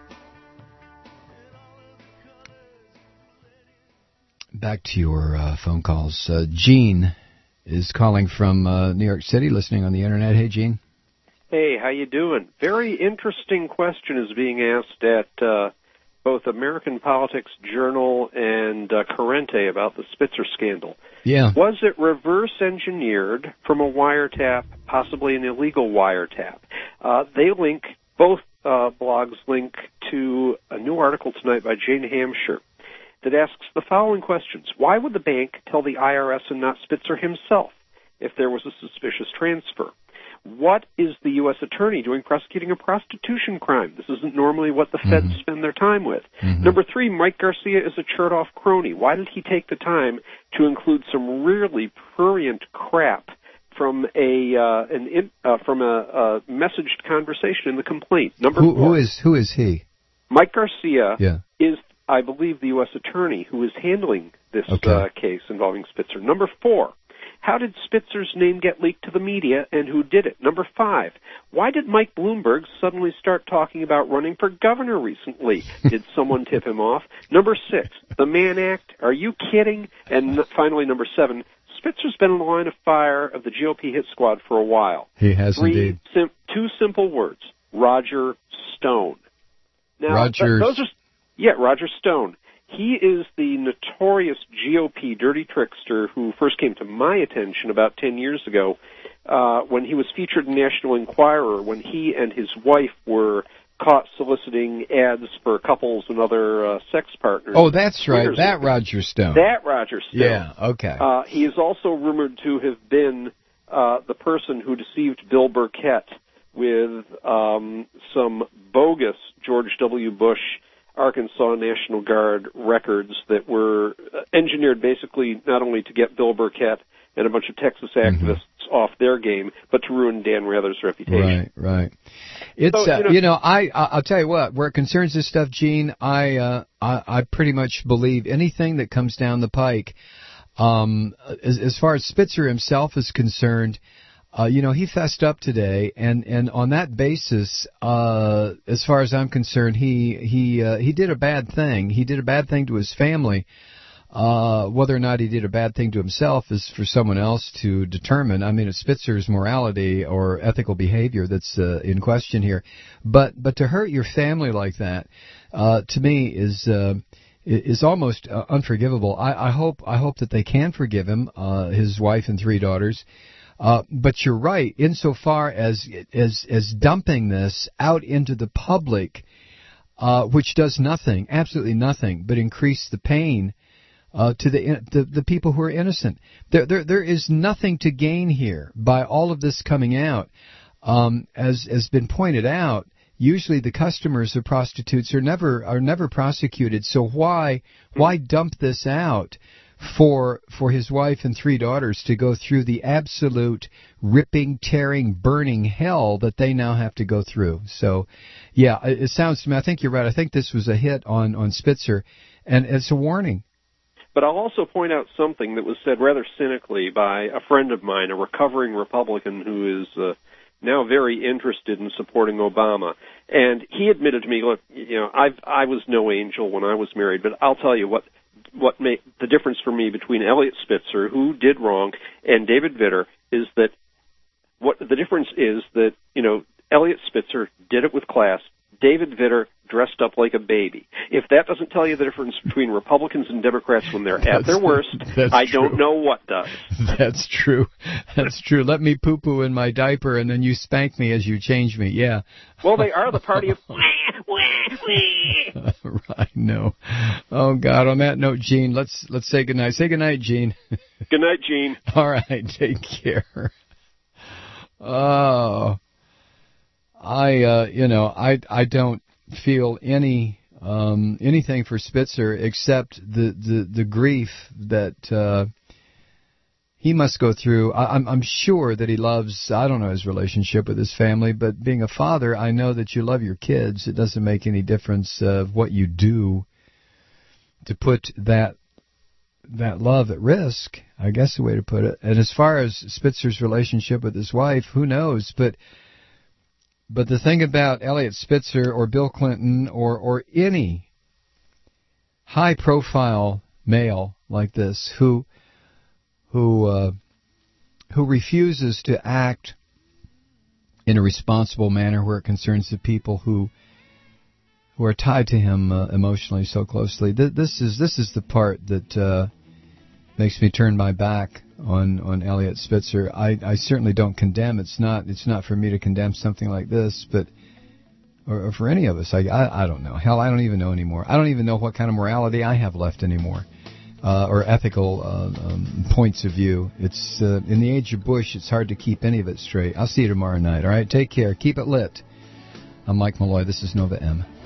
Back to your phone calls. Gene is calling from New York City, listening on the Internet. Hey, Gene. Hey, how you doing? Very interesting question is being asked at both American Politics Journal and Corrente about the Spitzer scandal. Yeah. Was it reverse engineered from a wiretap, possibly an illegal wiretap? They link, both blogs link to a new article tonight by Jane Hampshire that asks the following questions. Why would the bank tell the IRS and not Spitzer himself if there was a suspicious transfer? What is the U.S. attorney doing prosecuting a prostitution crime? This isn't normally what the feds spend their time with. Number 3, Mike Garcia is a church-off crony. Why did he take the time to include some really prurient crap from a messaged conversation in the complaint? Number 4. Who is he? Mike Garcia is, I believe, the U.S. attorney who is handling this case involving Spitzer. Number 4. How did Spitzer's name get leaked to the media, and who did it? Number 5, why did Mike Bloomberg suddenly start talking about running for governor recently? Did someone tip him off? Number 6, the Mann Act. Are you kidding? And finally, number 7, Spitzer's been in the line of fire of the GOP hit squad for a while. He has indeed. 2 simple words, Roger Stone. Now, Roger Stone. He is the notorious GOP dirty trickster who first came to my attention about 10 years ago when he was featured in National Enquirer when he and his wife were caught soliciting ads for couples and other sex partners. Oh, that's right. That Roger Stone. That Roger Stone. Yeah, okay. He is also rumored to have been the person who deceived Bill Burkett with some bogus George W. Bush Arkansas National Guard records that were engineered basically not only to get Bill Burkett and a bunch of Texas activists off their game, but to ruin Dan Rather's reputation. Right. It's I'll tell you what. Where it concerns this stuff, Gene, I pretty much believe anything that comes down the pike. As far as Spitzer himself is concerned. He fessed up today, and on that basis, as far as I'm concerned, he did a bad thing. He did a bad thing to his family. Whether or not he did a bad thing to himself is for someone else to determine. I mean, it's Spitzer's morality or ethical behavior that's in question here. But to hurt your family like that, to me, is almost unforgivable. I hope that they can forgive him, his wife and 3 daughters. But you're right, insofar as dumping this out into the public, which does nothing, absolutely nothing, but increase the pain to the people who are innocent. There is nothing to gain here by all of this coming out. As has been pointed out, usually the customers of prostitutes are never prosecuted. So why dump this out? For his wife and 3 daughters to go through the absolute ripping, tearing, burning hell that they now have to go through. So, yeah, it sounds to me, I think you're right. I think this was a hit on Spitzer. And it's a warning. But I'll also point out something that was said rather cynically by a friend of mine, a recovering Republican who is now very interested in supporting Obama. And he admitted to me, look, I was no angel when I was married, but I'll tell you what made the difference for me between Eliot Spitzer, who did wrong, and David Vitter is that what the difference is that, Eliot Spitzer did it with class. David Vitter dressed up like a baby. If that doesn't tell you the difference between Republicans and Democrats when they're at their worst, I don't know what does. That's true. That's true. Let me poo-poo in my diaper, and then you spank me as you change me. Yeah. Well, they are the party of... Right, no. Oh, God, on that note, Gene, let's say goodnight. Say goodnight, Gene. Good night, Gene. All right, take care. Oh... I don't feel anything for Spitzer except the grief that he must go through. I'm sure that he loves, I don't know his relationship with his family, but being a father, I know that you love your kids. It doesn't make any difference what you do to put that love at risk, I guess the way to put it. And as far as Spitzer's relationship with his wife, who knows, But the thing about Eliot Spitzer or Bill Clinton or any high-profile male like this who refuses to act in a responsible manner where it concerns the people who are tied to him emotionally so closely, this is the part that makes me turn my back on Eliot Spitzer. I certainly don't condemn. It's not for me to condemn something like this, but or for any of us. I don't know. Hell, I don't even know anymore. I don't even know what kind of morality I have left anymore, or ethical points of view. It's in the age of Bush, it's hard to keep any of it straight. I'll see you tomorrow night. All right, take care. Keep it lit. I'm Mike Malloy. This is Nova M.